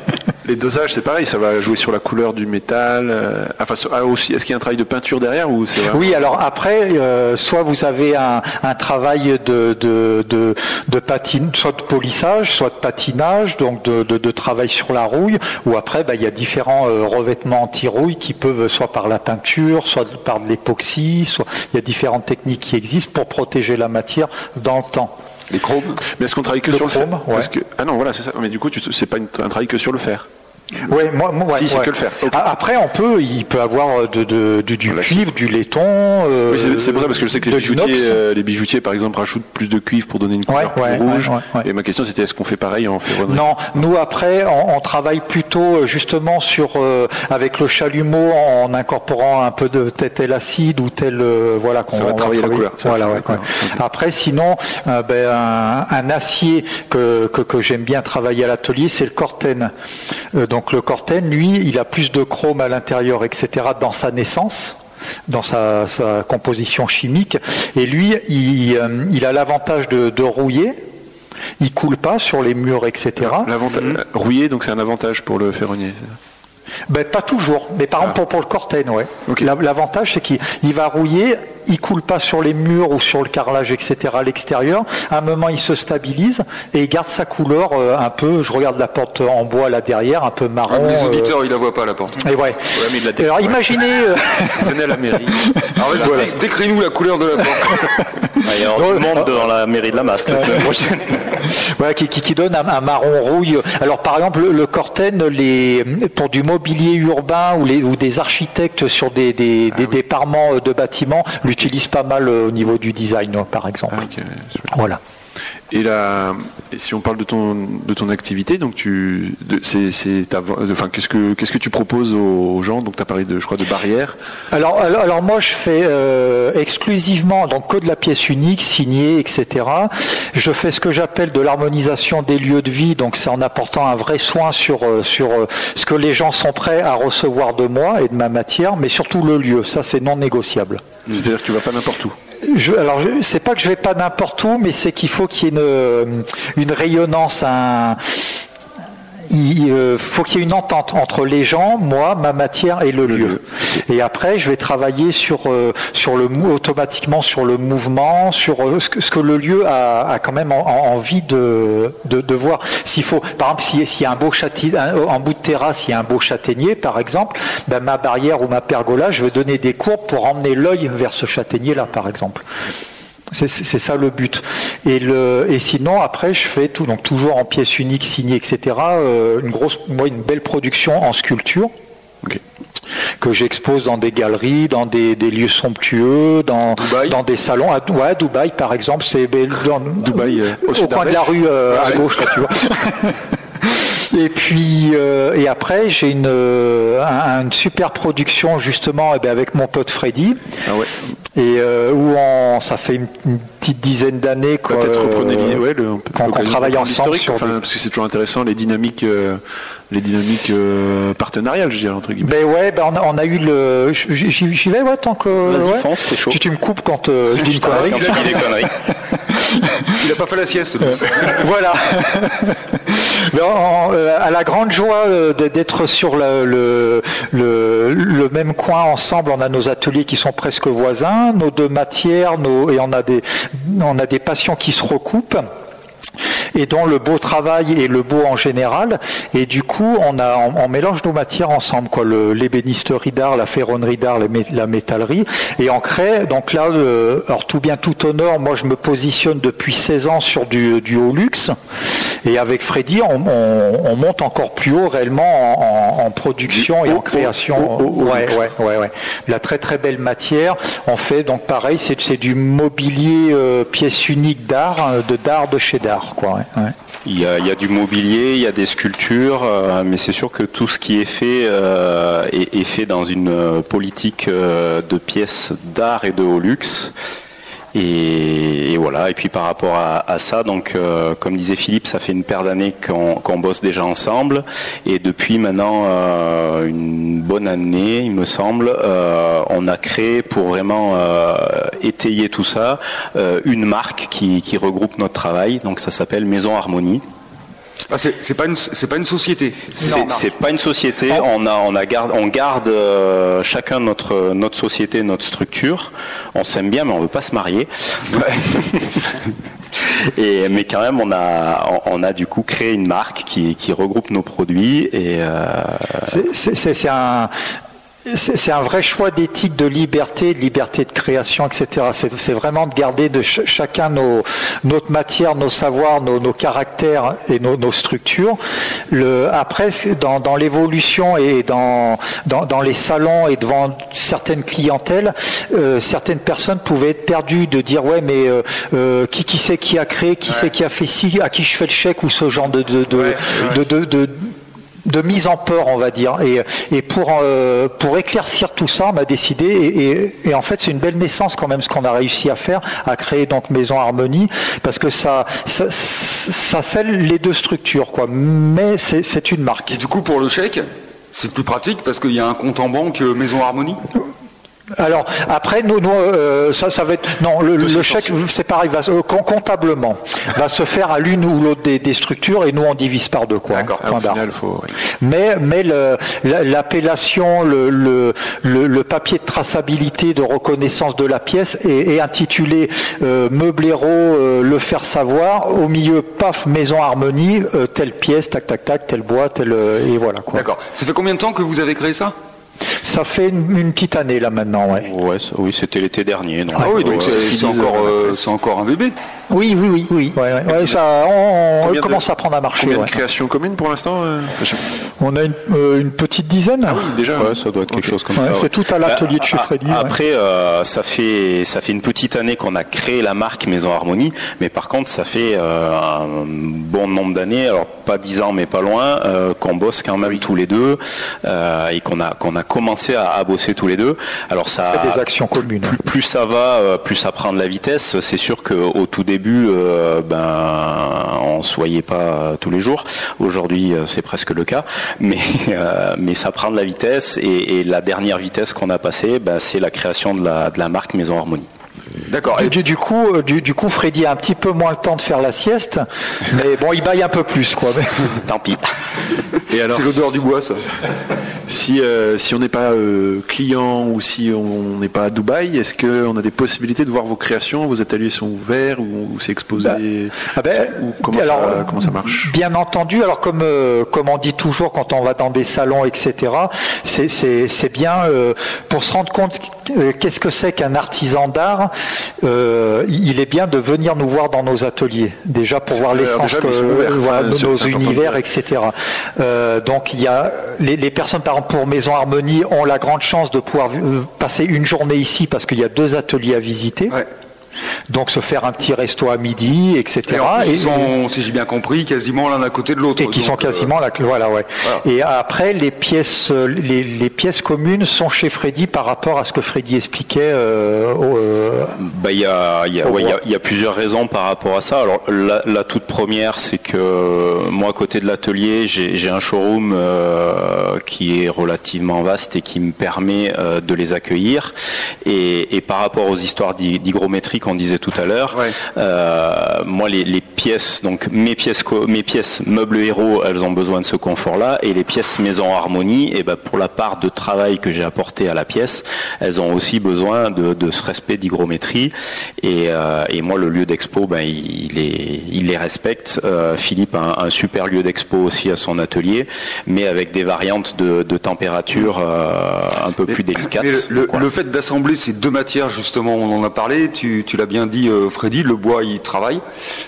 Les dosages, c'est pareil, ça va jouer sur la couleur du métal. Euh, enfin, ah, aussi, est-ce qu'il y a un travail de peinture derrière ou c'est vraiment... Oui, alors après, euh, soit vous avez un, un travail de, de, de, de patine, soit de polissage, soit de patinage, donc de, de, de travail sur la rouille, ou après, bah, il y a différents euh, revêtements anti-rouille qui peuvent, soit par la peinture, soit par de l'époxy, soit il y a différentes techniques qui existent pour protéger la matière dans le temps. Les chromes. Mais est-ce qu'on travaille que le sur chrome, le fer ouais. Parce que... Ah non, voilà, c'est ça. Mais du coup, tu te... c'est pas une... un travail que sur le fer. Oui, moi, moi, si, ouais, c'est ouais. que le fer. Okay. Après, on peut, il peut avoir de, de, de, du cuivre, du laiton. Euh, oui, c'est, c'est pour ça, parce que je sais que les bijoutiers, euh, les bijoutiers, par exemple, rajoutent plus de cuivre pour donner une couleur ouais, plus ouais, rouge. Ouais, ouais, ouais. Et ma question, c'était est-ce qu'on fait pareil en ferronnerie? Non, nous après, on, on travaille plutôt justement sur euh, avec le chalumeau en incorporant un peu de tel acide ou tel euh, voilà qu'on ça va on travailler va la couleur. Voilà, ouais, ouais. Okay. Après, sinon, euh, ben, un, un acier que, que que j'aime bien travailler à l'atelier, c'est le corten. Euh, donc le corten, lui, il a plus de chrome à l'intérieur, et cetera, dans sa naissance, dans sa, sa composition chimique. Et lui, il, euh, il a l'avantage de, de rouiller. Il coule pas sur les murs, et cetera. L'avantage, mmh. Rouiller, donc c'est un avantage pour le ferronnier. Ben, pas toujours, mais par ah. exemple pour, pour le corten, ouais. Okay. L'avantage, c'est qu'il il va rouiller, il coule pas sur les murs ou sur le carrelage, et cetera à l'extérieur. À un moment, il se stabilise et il garde sa couleur euh, un peu. Je regarde la porte en bois là derrière, un peu marron. Ah, les auditeurs, euh... ils la voient pas la porte. Et ouais. ouais mais il l'a Alors imaginez. Euh... Venez à la mairie. Alors vas-y, voilà. Décris-nous la couleur de la porte. Ouais, alors, tout le monde dans la mairie de la Maste la semaine prochaine. Voilà, qui, qui, qui donne un, un marron rouille. Alors par exemple, le, le corten, les, pour du mobilier urbain ou, les, ou des architectes sur des, des, ah, des oui. départements de bâtiments l'utilisent pas mal au niveau du design, par exemple. Ah, okay. Voilà. Et là, et si on parle de ton de ton activité, donc tu, de, c'est, c'est ta, enfin qu'est-ce que qu'est-ce que tu proposes aux gens? Donc tu as parlé de, je crois, de barrières. Alors alors, alors moi je fais euh, exclusivement donc que de la pièce unique, signée, et cetera. Je fais ce que j'appelle de l'harmonisation des lieux de vie, donc c'est en apportant un vrai soin sur sur ce que les gens sont prêts à recevoir de moi et de ma matière, mais surtout le lieu. Ça c'est non négociable. C'est-à-dire que tu vas pas n'importe où. Je, alors, je, c'est pas que je vais pas n'importe où, mais c'est qu'il faut qu'il y ait une, une rayonnance, un, il euh, faut qu'il y ait une entente entre les gens, moi, ma matière et le, le lieu. lieu. Et après, je vais travailler sur euh, sur le automatiquement sur le mouvement, sur euh, ce, que, ce que le lieu a, a quand même en, en, envie de, de de voir. S'il faut, par exemple, s'il, s'il y a un beau châtaignier en bout de terrasse, il y a un beau châtaignier, par exemple, ben ma barrière ou ma pergola, je vais donner des courbes pour emmener l'œil vers ce châtaignier-là, par exemple. C'est, c'est ça le but. Et, le, et sinon, après, je fais tout, donc toujours en pièces uniques, signées, et cetera. Euh, une grosse, moi, une belle production en sculpture. Okay. Que j'expose dans des galeries, dans des, des lieux somptueux, dans, dans des salons. À, ouais, à Dubaï, par exemple, c'est dans, Dubaï, euh, au, au coin de la rue euh, ouais, à gauche, là, tu vois. Et puis euh, et après j'ai une euh, un, une super production justement eh bien, avec mon pote Freddy. Ah ouais. Et euh, où on, ça fait une, une petite dizaine d'années quoi, bah, peut-être reprenez euh, ouais, le, on peut, qu'on, qu'on travaille ensemble sur enfin, des... parce que c'est toujours intéressant les dynamiques euh, les dynamiques euh, partenariales, je dirais entre guillemets. Ben ouais, ben on a, on a eu le j'y, j'y vais ouais tant que vas-y ouais. fonce, c'est chaud. Tu, tu me coupes quand euh, je dis une connerie. Quand je dis des conneries. Il n'a pas fait la sieste. Voilà. Mais en, euh, à la grande joie euh, d'être sur le, le, le, le même coin ensemble, on a nos ateliers qui sont presque voisins, nos deux matières, nos, et on a des, on a des passions qui se recoupent. Et dont le beau travail et le beau en général, et du coup on a on, on mélange nos matières ensemble, quoi, le, l'ébénisterie d'art, la ferronnerie d'art, la, la métallerie, et on crée donc là, le, alors tout bien tout honneur, moi je me positionne depuis seize ans sur du, du haut luxe, et avec Freddy on, on, on monte encore plus haut réellement en, en, en production et en création. Ouais, ouais, ouais, ouais. De la très très belle matière. On fait donc pareil, c'est, c'est du mobilier euh, pièce unique d'art, de d'art de chez d'art, quoi. Ouais, ouais. Il y, a, il y a du mobilier, il y a des sculptures, euh, mais c'est sûr que tout ce qui est fait euh, est, est fait dans une politique euh, de pièces d'art et de haut luxe. Et, et voilà. Et puis par rapport à, à ça, donc euh, comme disait Philippe, ça fait une paire d'années qu'on, qu'on bosse déjà ensemble. Et depuis maintenant euh, une bonne année, il me semble, euh, on a créé pour vraiment euh, étayer tout ça euh, une marque qui, qui regroupe notre travail. Donc ça s'appelle Maison Harmonie. Ah, c'est, c'est pas une, c'est pas une société. C'est, c'est pas une société. On a, on a garde, on garde euh, chacun notre notre société, notre structure. On s'aime bien, mais on veut pas se marier. Ouais. Et mais quand même, on a, on a du coup créé une marque qui qui regroupe nos produits et. Euh... C'est, c'est, c'est, c'est un. C'est un vrai choix d'éthique, de liberté, de liberté de création, et cetera. C'est, c'est vraiment de garder de ch- chacun nos, notre matière, nos savoirs, nos, nos caractères et nos, nos structures. Le, après, dans, dans l'évolution et dans, dans, dans les salons et devant certaines clientèles, euh, certaines personnes pouvaient être perdues de dire ouais, mais euh, euh, qui, qui c'est qui a créé, qui ouais. c'est qui a fait ci, à qui je fais le chèque ou ce genre de de de, ouais, de, de, de, de de mise en peur, on va dire. Et, et pour, euh, pour éclaircir tout ça, on a décidé, et, et, et en fait c'est une belle naissance quand même ce qu'on a réussi à faire, à créer donc Maison Harmonie, parce que ça, ça, ça scelle les deux structures, quoi. Mais c'est, c'est une marque. Et du coup pour le chèque, c'est plus pratique parce qu'il y a un compte en banque Maison Harmonie. Alors après, nous, nous euh, ça, ça va être non. Le, le chèque, c'est pareil, va, euh, comptablement, va se faire à l'une ou l'autre des, des structures, et nous on divise par deux, quoi. D'accord. Hein, au final, faut, oui. Mais mais le, l'appellation, le, le, le, le papier de traçabilité, de reconnaissance de la pièce est, est intitulé euh, Meublero, euh, le faire savoir. Au milieu, paf, Maison Harmonie, euh, telle pièce, tac tac tac, tel bois, tel euh, et voilà, quoi. D'accord. Ça fait combien de temps que vous avez créé ça ? Ça fait une, une petite année là maintenant, ouais. Ouais, oui, c'était l'été dernier. Donc ah oui, donc ouais, c'est, c'est, encore, euh, c'est encore un bébé. Oui, oui, oui, oui. Ouais, ouais, ouais, ça, on, on commence de, à prendre à marcher. Combien ouais. de créations communes pour l'instant euh, On a une, euh, une petite dizaine. Ah oui, déjà. Ouais, ça doit être quelque okay. chose comme ouais, ça. C'est ouais. tout à l'atelier de chez Freddy. Après, ouais. euh, ça fait ça fait une petite année qu'on a créé la marque Maison Harmonie, mais par contre, ça fait euh, un bon nombre d'années, alors pas dix ans, mais pas loin, euh, qu'on bosse quand même oui. tous les deux euh, et qu'on a qu'on a commencé à, à bosser tous les deux. Alors ça. On fait des actions communes. Plus, plus ça va, plus ça prend de la vitesse. C'est sûr qu'au tout début. Euh, ben on se voyait pas tous les jours. Aujourd'hui, c'est presque le cas, mais euh, mais ça prend de la vitesse et, et la dernière vitesse qu'on a passée, ben, c'est la création de la de la marque Maison Harmonie. D'accord. Du, du, du coup, du, du coup, Freddy a un petit peu moins le temps de faire la sieste, mais bon, il baille un peu plus, quoi. Tant pis. Et alors, c'est l'odeur du bois, ça. Si euh, si on n'est pas euh, client ou si on n'est pas à Dubaï, est-ce qu'on a des possibilités de voir vos créations? Vos ateliers sont ouverts ou, ou c'est exposé? bah, ah ben, ou comment, alors, ça, comment ça marche? Bien entendu. Alors comme euh, comme on dit toujours quand on va dans des salons, et cetera. C'est c'est c'est bien euh, pour se rendre compte euh, qu'est-ce que c'est qu'un artisan d'art. Euh, il est bien de venir nous voir dans nos ateliers déjà pour c'est voir l'essence que euh, voilà, nos, nos univers, et cetera. Euh, donc il y a les, les personnes par pour Maison Harmonie ont la grande chance de pouvoir passer une journée ici parce qu'il y a deux ateliers à visiter. Ouais. Donc se faire un petit resto à midi, et cetera. Et, et ils sont, si j'ai bien compris, quasiment l'un à côté de l'autre. Et qui donc, sont quasiment euh... là, voilà, ouais. Voilà. Et après, les pièces, les, les pièces communes sont chez Freddy par rapport à ce que Freddy expliquait. Euh, euh, bah, il y a, il y a, ouais, il y a, il y a plusieurs raisons par rapport à ça. Alors, la, la toute première, c'est que moi, à côté de l'atelier, j'ai, j'ai un showroom euh, qui est relativement vaste et qui me permet euh, de les accueillir. Et, et par rapport aux histoires d'hygrométrie qu'on disait tout à l'heure, ouais. euh, moi les, les pièces, donc mes pièces, mes pièces meubles héros, elles ont besoin de ce confort-là, et les pièces Maison Harmonie, et ben pour la part de travail que j'ai apporté à la pièce, elles ont aussi besoin de, de ce respect d'hygrométrie. Et, euh, et moi le lieu d'expo, ben il les, il les respecte. Euh, Philippe a un, un super lieu d'expo aussi à son atelier, mais avec des variantes de, de température euh, un peu mais, plus délicates. Mais le, le, le fait d'assembler ces deux matières, justement, on en a parlé. Tu, tu l'as bien dit, euh, Freddy, le bois, il travaille.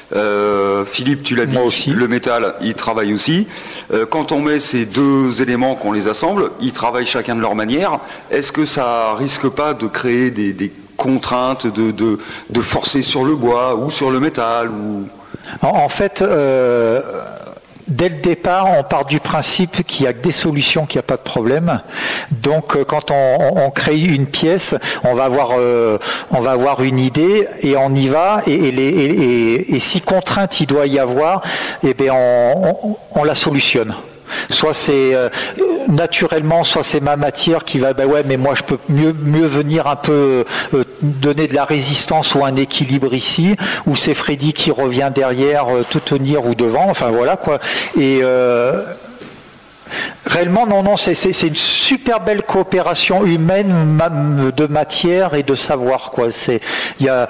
Euh, Philippe, tu l'as dit, aussi. Le métal, il travaille aussi. Euh, quand on met ces deux éléments, qu'on les assemble, ils travaillent chacun de leur manière. Est-ce que ça risque pas de créer des, des contraintes, de, de, de forcer sur le bois ou sur le métal ou... En, en fait... Euh... Dès le départ, on part du principe qu'il n'y a que des solutions, qu'il n'y a pas de problème. Donc, quand on, on crée une pièce, on va avoir, euh, on va avoir une idée et on y va. Et, et, les, et, et, et si contrainte il doit y avoir, eh bien, on, on, on la solutionne. Soit c'est euh, naturellement, soit c'est ma matière qui va, ben ouais, mais moi je peux mieux mieux venir un peu euh, donner de la résistance ou un équilibre ici, ou c'est Freddy qui revient derrière, euh, tout tenir ou devant, enfin voilà quoi. Et euh, réellement, non, non, c'est, c'est, c'est une super belle coopération humaine de matière et de savoir quoi. C'est, il y a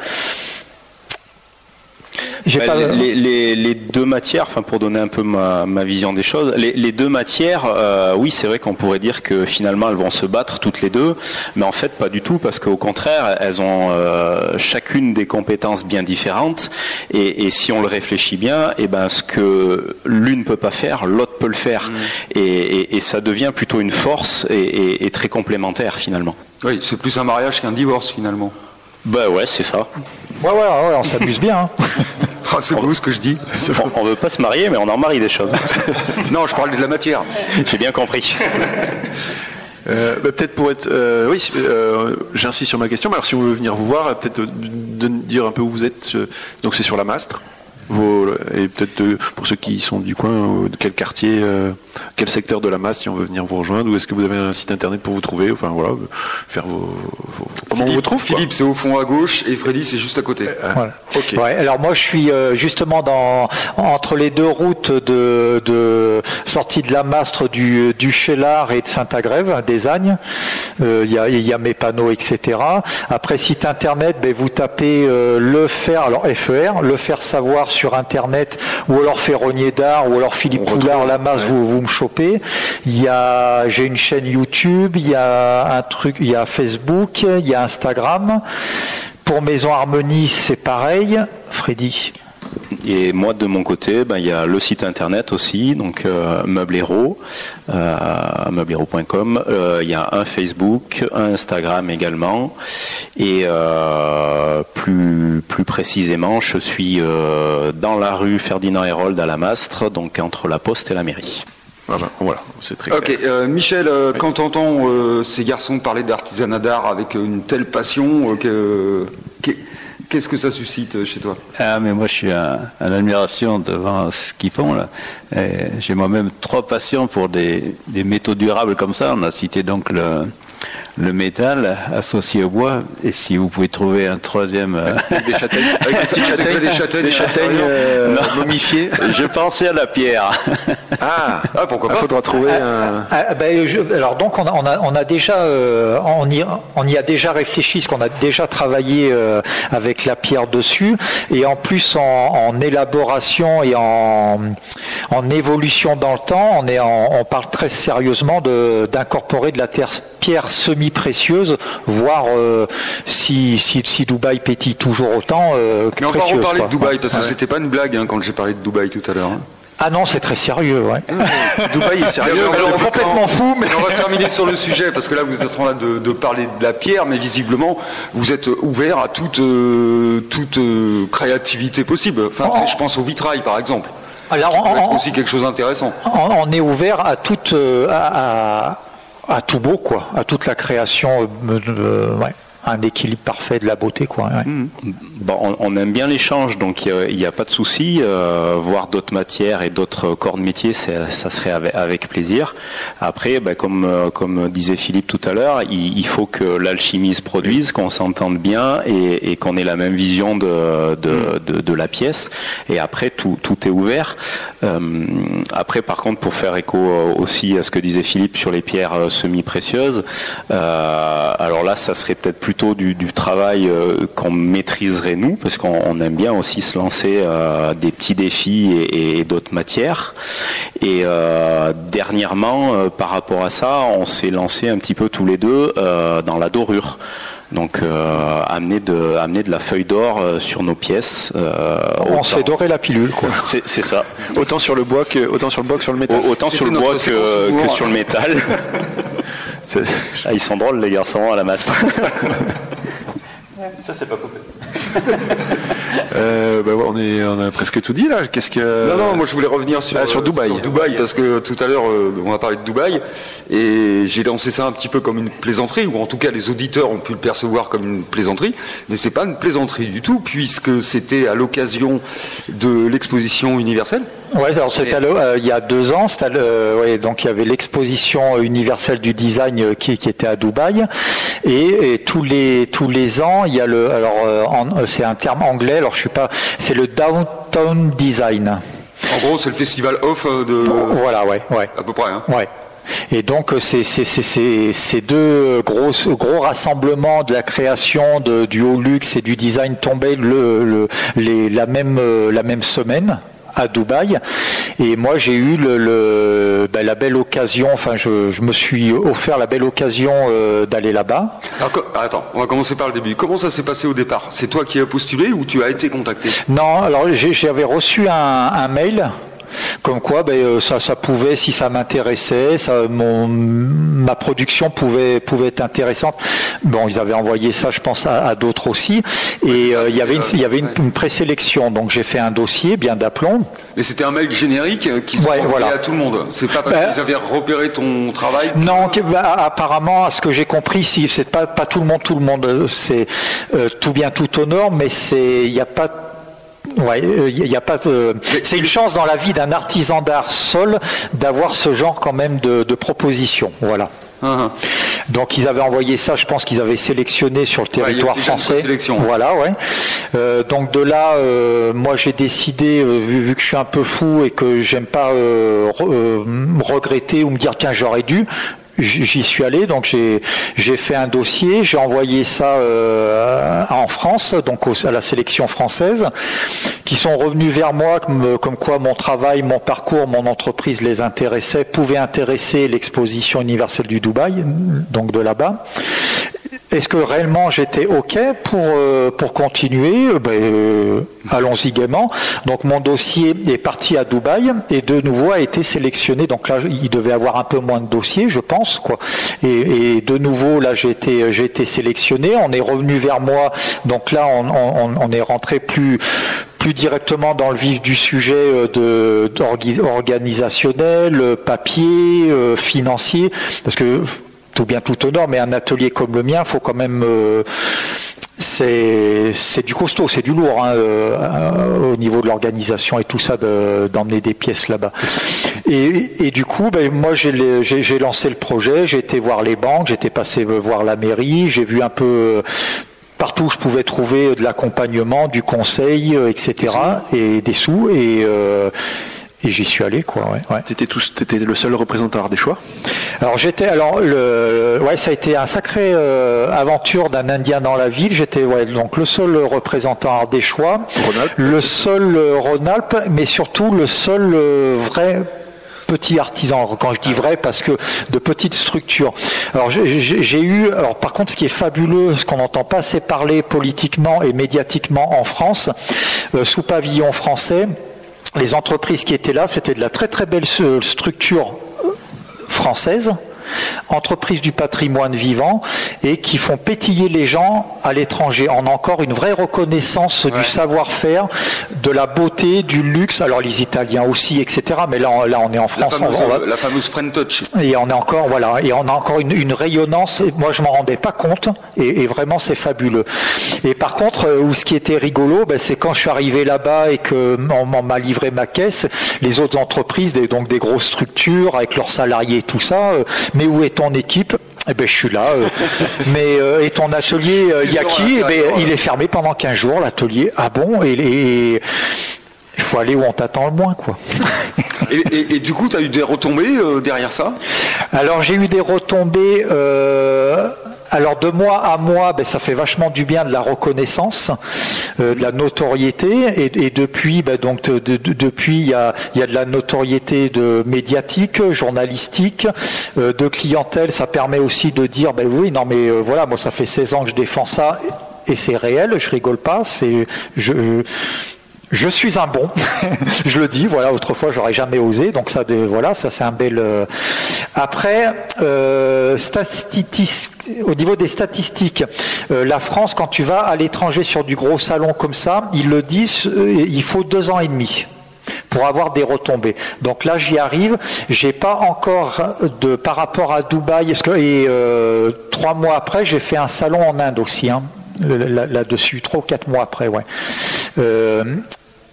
Bah, pas... les, les, les deux matières, enfin pour donner un peu ma, ma vision des choses, les, les deux matières, euh, oui c'est vrai qu'on pourrait dire que finalement elles vont se battre toutes les deux, mais en fait pas du tout parce qu'au contraire elles ont euh, chacune des compétences bien différentes et, et si on le réfléchit bien, et ben ce que l'une peut pas faire, l'autre peut le faire mmh. et, et, et ça devient plutôt une force et, et, et très complémentaire finalement. Oui, c'est plus un mariage qu'un divorce finalement. Bah ouais, c'est ça. Ouais, ouais, ouais, on s'amuse bien. Hein. Oh, c'est beau ce que je dis. On, on veut pas se marier, mais on en marie des choses. Non, je parle de la matière. J'ai bien compris. Euh, bah, peut-être pour être, euh, oui, euh, j'insiste sur ma question. Mais alors, si on veut venir vous voir, peut-être de, de dire un peu où vous êtes. Euh, donc, c'est sur la Mastre. Vos, et peut-être euh, pour ceux qui sont du coin, euh, de quel quartier, euh, quel secteur de la Mastre, si on veut venir vous rejoindre, ou est-ce que vous avez un site internet pour vous trouver, enfin voilà, faire vos, vos comment Philippe, on vous trouve. Philippe, c'est au fond à gauche et Freddy, c'est juste à côté. Euh, voilà. Okay. Ouais, alors moi, je suis euh, justement dans entre les deux routes de, de sortie de la Mastre du, du Chélard et de Saint-Agrève, des Agnes. Il euh, y, a, y a mes panneaux, et cetera. Après site internet, ben, vous tapez euh, le faire, alors F E R, le faire savoir sur sur internet, ou alors Ferronnier d'Art, ou alors Philippe Poulard, la masse, ouais. vous, vous me chopez. Il y a, j'ai une chaîne YouTube, il y a un truc, il y a Facebook, il y a Instagram. Pour Maison Harmonie, c'est pareil. Freddy. Et moi de mon côté, ben, il y a le site internet aussi, donc euh, Meublero, euh, meublero point com. Euh, il y a un Facebook, un Instagram également. Et euh, plus plus précisément, je suis euh, dans la rue Ferdinand Hérold à la Mastre, donc entre la Poste et la mairie. Voilà, voilà, c'est très ok, clair. euh, Michel, euh, oui. quand tu entends euh, ces garçons parler d'artisanat d'art avec une telle passion, euh, que, que, qu'est-ce que ça suscite chez toi? Ah, mais moi je suis en admiration devant ce qu'ils font là. Et j'ai moi-même trois passions pour des, des métaux durables comme ça. On a cité donc le, le métal associé au bois. Et si vous pouvez trouver un troisième, euh... des châtaignes, avec des petites châtaignes, des châtaignes, des châtaignes euh, momifiées. Je pensais à la pierre. Ah, ah pourquoi pas. Il faudra trouver un. Ah, ah, ben, je, alors donc on a, on a, on a déjà, euh, on, y, on y a déjà réfléchi, parce qu'on a déjà travaillé euh, avec la pierre dessus, et en plus en, en élaboration et en, en évolution dans le temps, on est, en, on parle très sérieusement de, d'incorporer de la terre, pierre semi-précieuse, voire euh, si, si, si Dubaï pétille toujours autant euh, que Mais on précieuse. va reparler quoi. de Dubaï, parce que ah ouais. c'était pas une blague hein, quand j'ai parlé de Dubaï tout à l'heure. Hein. Ah non, c'est très sérieux, ouais. Dubaï est sérieux. Alors, Alors, on va- complètement fou, mais on va terminer sur le sujet, parce que là, vous êtes en train de, de parler de la pierre, mais visiblement, vous êtes ouvert à toute, euh, toute euh, créativité possible. Enfin, Oh. je pense au vitrail, par exemple. alors, Ça peut être en- aussi quelque chose d'intéressant. On, on est ouvert à toute, euh, à, à, à tout beau, quoi, à toute la création, euh, euh, ouais, un équilibre parfait de la beauté, quoi. Ouais. Mmh. Bon, on, on aime bien l'échange, donc il n'y a, a pas de souci. Euh, voir d'autres matières et d'autres corps de métier, c'est, ça serait avec, avec plaisir. Après, ben, comme, euh, comme disait Philippe tout à l'heure, il, il faut que l'alchimie se produise, qu'on s'entende bien et, et qu'on ait la même vision de, de, de, de la pièce. Et après, tout, tout est ouvert. Euh, après, par contre, pour faire écho aussi à ce que disait Philippe sur les pierres semi-précieuses, euh, alors là, ça serait peut-être plutôt du, du travail euh, qu'on maîtriserait nous, parce qu'on on aime bien aussi se lancer euh, des petits défis et, et d'autres matières. Et euh, dernièrement, euh, par rapport à ça, on s'est lancé un petit peu tous les deux euh, dans la dorure. Donc euh, amener de amener de la feuille d'or euh, sur nos pièces. Euh, On autant- se fait dorer la pilule, quoi. C'est, c'est ça. Autant sur le bois que autant sur le bois que sur le métal. Autant sur C'était le bois notre que, séquence humour. que sur le métal. C'est- Ah, ils sont drôles les garçons à la Mastre. Euh, bah ouais, on est on a presque tout dit là. Qu'est-ce que Non, non, moi je voulais revenir sur, Ah, sur euh, Dubaï. Dubaï, parce que tout à l'heure, euh, on a parlé de Dubaï, et j'ai lancé ça un petit peu comme une plaisanterie, ou en tout cas les auditeurs ont pu le percevoir comme une plaisanterie, mais c'est pas une plaisanterie du tout, puisque c'était à l'occasion de l'exposition universelle. Ouais, alors c'était euh, il y a deux ans. C'était le, ouais, donc il y avait l'exposition universelle du design qui, qui était à Dubaï, et, et tous les tous les ans il y a le, alors euh, en, c'est un terme anglais. Alors je suis pas, c'est le Downtown Design. En gros, c'est le festival off de. Voilà, ouais, ouais. À peu près. Hein. Ouais. Et donc c'est c'est c'est c'est ces deux gros gros rassemblements de la création de, du haut luxe et du design tombaient le, le les la même la même semaine à Dubaï, et moi j'ai eu le, le ben, la belle occasion, enfin je, je me suis offert la belle occasion euh, d'aller là-bas. Alors, attends, on va commencer par le début. Comment ça s'est passé au départ? C'est toi qui as postulé ou tu as été contacté? Non, alors j'ai, j'avais reçu un, un mail. Comme quoi, ben, ça, ça pouvait, si ça m'intéressait, ça, mon, ma production pouvait, pouvait être intéressante. Bon, ils avaient envoyé ça, je pense, à, à d'autres aussi. Et euh, il y avait une, il y avait une, une présélection. Donc j'ai fait un dossier bien d'aplomb. Mais c'était un mail générique qui ouais, envoyait voilà. à tout le monde. C'est pas parce ben, qu'ils avaient repéré ton travail. Non, que, bah, apparemment, à ce que j'ai compris, si c'est pas pas tout le monde, tout le monde, c'est euh, tout bien, tout honneur, mais c'est, il n'y a pas. Ouais, il y a pas de. C'est une chance dans la vie d'un artisan d'art seul d'avoir ce genre quand même de, de propositions. Voilà. Uh-huh. Donc ils avaient envoyé ça, je pense qu'ils avaient sélectionné sur le territoire ouais, français. Voilà, ouais. Euh, donc de là, euh, moi j'ai décidé, euh, vu, vu que je suis un peu fou et que j'aime pas euh, re, euh, regretter ou me dire tiens j'aurais dû. J'y suis allé, donc j'ai j'ai fait un dossier, j'ai envoyé ça euh, en France, donc au, à la sélection française, qui sont revenus vers moi comme, comme quoi mon travail, mon parcours, mon entreprise les intéressait, pouvait intéresser l'exposition universelle du Dubaï, donc de là-bas. Est-ce que réellement j'étais OK pour euh, pour continuer? Ben, euh, allons-y gaiement. Donc mon dossier est parti à Dubaï et de nouveau a été sélectionné. Donc là, il devait avoir un peu moins de dossiers, je pense, quoi. Et, et de nouveau, là, j'ai été j'ai été sélectionné. On est revenu vers moi. Donc là, on, on, on est rentré plus plus directement dans le vif du sujet de organisationnel, papier, euh, financier, parce que tout bien tout honneur, mais un atelier comme le mien, faut quand même euh, c'est c'est du costaud, c'est du lourd hein, euh, au niveau de l'organisation et tout ça, de, d'emmener des pièces là-bas. Et, et du coup, ben, moi j'ai, j'ai, j'ai lancé le projet, j'ai été voir les banques, j'étais passé voir la mairie, j'ai vu un peu partout où je pouvais trouver de l'accompagnement, du conseil, et cetera, et des sous, et euh, Et j'y suis allé, quoi. Ouais, ouais. T'étais tous, t'étais le seul représentant ardéchois. Alors j'étais, alors le, ouais, ça a été un sacré euh, aventure d'un Indien dans la ville. J'étais, ouais, donc le seul représentant ardéchois, Rhône-Alpes. Le seul euh, Rhône-Alpes, mais surtout le seul euh, vrai petit artisan. Quand je dis vrai, parce que de petites structures. Alors j'ai, j'ai eu, alors par contre, ce qui est fabuleux, ce qu'on n'entend pas assez parler politiquement et médiatiquement en France, euh, sous pavillon français. Les entreprises qui étaient là, c'était de la très très belle structure française, entreprises du patrimoine vivant, et qui font pétiller les gens à l'étranger. On a encore une vraie reconnaissance ouais. du savoir-faire, de la beauté, du luxe. Alors les Italiens aussi, et cetera. Mais là, on, là, on est en France. La fameuse, on va... la fameuse French Touch. Et on est encore, voilà, et on a encore une, une rayonnance. Et moi, je m'en rendais pas compte, et, et vraiment, c'est fabuleux. Et par contre, où ce qui était rigolo, ben, c'est quand je suis arrivé là-bas et que on, on m'a livré ma caisse, les autres entreprises, des, donc des grosses structures avec leurs salariés et tout ça. Euh, mais où est ton équipe? Eh ben, je suis là. Euh, mais euh, et ton atelier, euh, il y a qui? Eh ben, il est fermé pendant quinze jours, l'atelier. Ah bon? Et, et il faut aller où on t'attend le moins, quoi. et, et, et du coup, tu as eu des retombées euh, derrière ça? Alors, j'ai eu des retombées. Euh, Alors de mois à mois, ben, ça fait vachement du bien de la reconnaissance, euh, de la notoriété, et, et depuis, ben, donc de, de, de, depuis il y a, il y a de la notoriété de médiatique, journalistique, euh, de clientèle. Ça permet aussi de dire, ben oui, non mais euh, voilà, moi ça fait seize ans que je défends ça, et c'est réel, je rigole pas, c'est je, je Je suis un bon, je le dis. Voilà, autrefois j'aurais jamais osé, donc ça, voilà, ça c'est un bel. Euh... Après, euh, statistique, au niveau des statistiques, euh, la France, quand tu vas à l'étranger sur du gros salon comme ça, ils le disent, euh, il faut deux ans et demi pour avoir des retombées. Donc là, j'y arrive. J'ai pas encore de par rapport à Dubaï. Parce que, et euh, trois mois après, j'ai fait un salon en Inde aussi, hein, là-dessus, trois ou quatre mois après, ouais. Euh,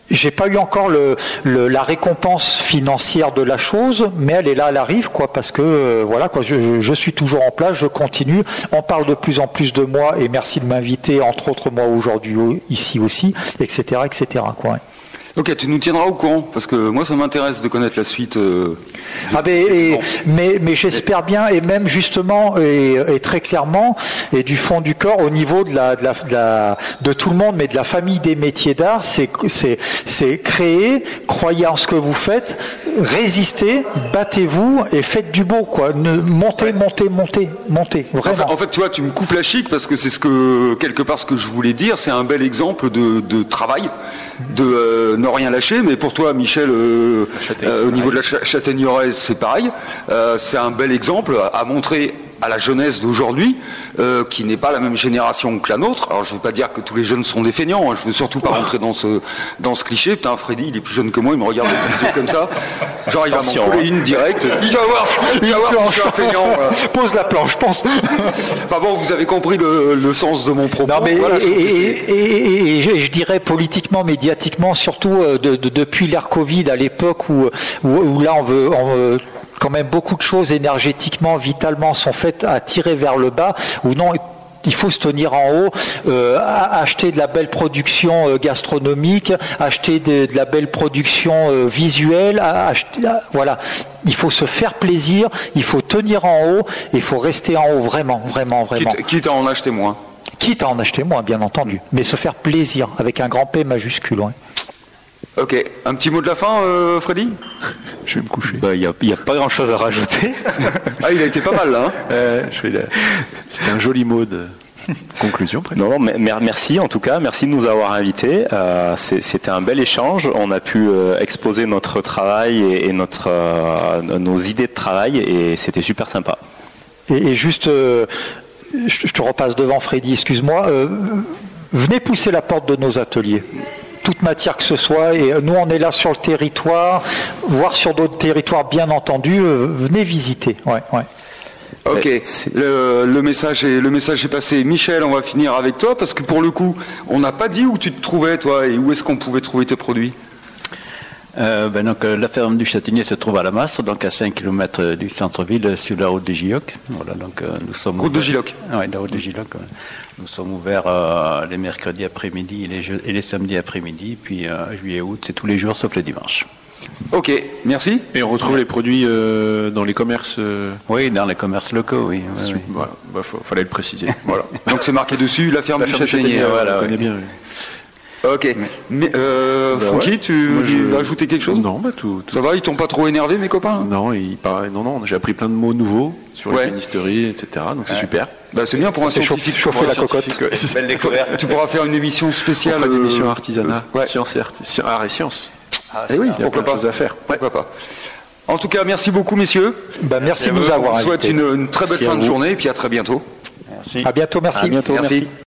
J'ai pas eu encore le, le, la récompense financière de la chose, mais elle est là, elle arrive, quoi, parce que euh, voilà, quoi, je, je, je suis toujours en place, je continue. On parle de plus en plus de moi, et merci de m'inviter, entre autres moi aujourd'hui ici aussi, et cetera, et cetera, quoi. Ok, tu nous tiendras au courant, parce que moi ça m'intéresse de connaître la suite. Euh, ah ben, et, mais mais j'espère bien, et même justement, et, et très clairement, et du fond du corps, au niveau de la, de la, de la, de tout le monde, mais de la famille des métiers d'art, c'est c'est c'est créer, croyez en ce que vous faites, résistez, battez-vous et faites du beau, quoi. Ne, montez, montez, montez, montez, vraiment. En fait, en fait, tu vois, tu me coupes la chic parce que c'est ce que quelque part ce que je voulais dire, c'est un bel exemple de, de travail, de euh, ne rien lâcher. Mais pour toi, Michel, euh, euh, au niveau de la Châtaigneraie, c'est pareil. Euh, c'est un bel exemple à, à montrer à la jeunesse d'aujourd'hui, euh, qui n'est pas la même génération que la nôtre. Alors je ne veux pas dire que tous les jeunes sont des feignants, hein. Je ne veux surtout pas rentrer dans ce, dans ce cliché. Putain, Freddy, il est plus jeune que moi, il me regarde avec les yeux comme ça. Genre il va m'en coller une directe. Il va voir, il va voir si je suis un feignant. Voilà. Pose la planche, je pense. Enfin bon, vous avez compris le, le sens de mon propos. Non, mais voilà, et, et, et, et je, je dirais politiquement, médiatiquement, surtout de, de, depuis l'ère Covid, à l'époque où, où, où là on veut... On veut quand même beaucoup de choses énergétiquement, vitalement sont faites à tirer vers le bas, ou non, il faut se tenir en haut, euh, acheter de la belle production euh, gastronomique, acheter de, de la belle production euh, visuelle, acheter, voilà. Il faut se faire plaisir, il faut tenir en haut, et il faut rester en haut, vraiment, vraiment, vraiment. Quitte, quitte à en acheter moins. Quitte à en acheter moins, bien entendu, mais se faire plaisir, avec un grand P majuscule, ouais. Ok, un petit mot de la fin, euh, Freddy ? Je vais me coucher. Il bah, n'y a, a pas grand-chose à rajouter. Ah, il a été pas mal, là. Hein euh, je la... C'était un joli mot de conclusion, presque. Non, non, mais merci en tout cas, merci de nous avoir invités. Euh, c'était un bel échange. On a pu euh, exposer notre travail et, et notre, euh, nos idées de travail, et c'était super sympa. Et, et juste, euh, je, je te repasse devant, Freddy, excuse-moi. Euh, venez pousser la porte de nos ateliers. Toute matière que ce soit, et nous on est là sur le territoire, voire sur d'autres territoires bien entendu, euh, venez visiter. Ouais, ouais. Ok, le, le, message est, le message est passé. Michel, on va finir avec toi, parce que pour le coup, on n'a pas dit où tu te trouvais, toi, et où est-ce qu'on pouvait trouver tes produits. Euh, ben donc, la ferme du Châtaignier se trouve à la Mastre, donc à cinq kilomètres du centre-ville, sur la route de Giloc. Voilà, donc euh, nous sommes route de Giloc. Oui, la route de Giloc. Ouais. Nous sommes ouverts euh, les mercredis après-midi et les, jeux, et les samedis après-midi, puis euh, juillet août, c'est tous les jours sauf le dimanche. Ok, merci. Et on retrouve les produits euh, dans les commerces. Euh... Oui, dans les commerces locaux, oui. oui, oui. Voilà, bah, faut, fallait le préciser. Voilà. Donc c'est marqué dessus, la ferme, la ferme du Châtaignier. Châtaignier, voilà, on connaît bien. Oui. Ok. Mais, euh, bah Francky, ouais. tu Moi, je... veux ajouter quelque chose? Non, bah tout, tout. Ça va, ils t'ont pas trop énervé, mes copains? Non, il paraît, non, non, j'ai appris plein de mots nouveaux sur ouais. l'ébénisterie, et cetera. Donc ouais. c'est super. Bah, c'est bien pour un scientifique. Chauffer la cocotte. Ouais. Belle découverte. Tu pourras faire une émission spéciale. Une émission artisanat, euh, ouais. sciences et art, art et sciences. Ah, et oui, il y a pourquoi plein pas. de choses à faire. Ouais. Pourquoi pas. En tout cas, merci beaucoup, messieurs. Bah, merci de nous avoir invités. On souhaite une, une très belle merci fin de journée, et puis à très bientôt. Merci. À bientôt, merci. À bientôt, merci. merci.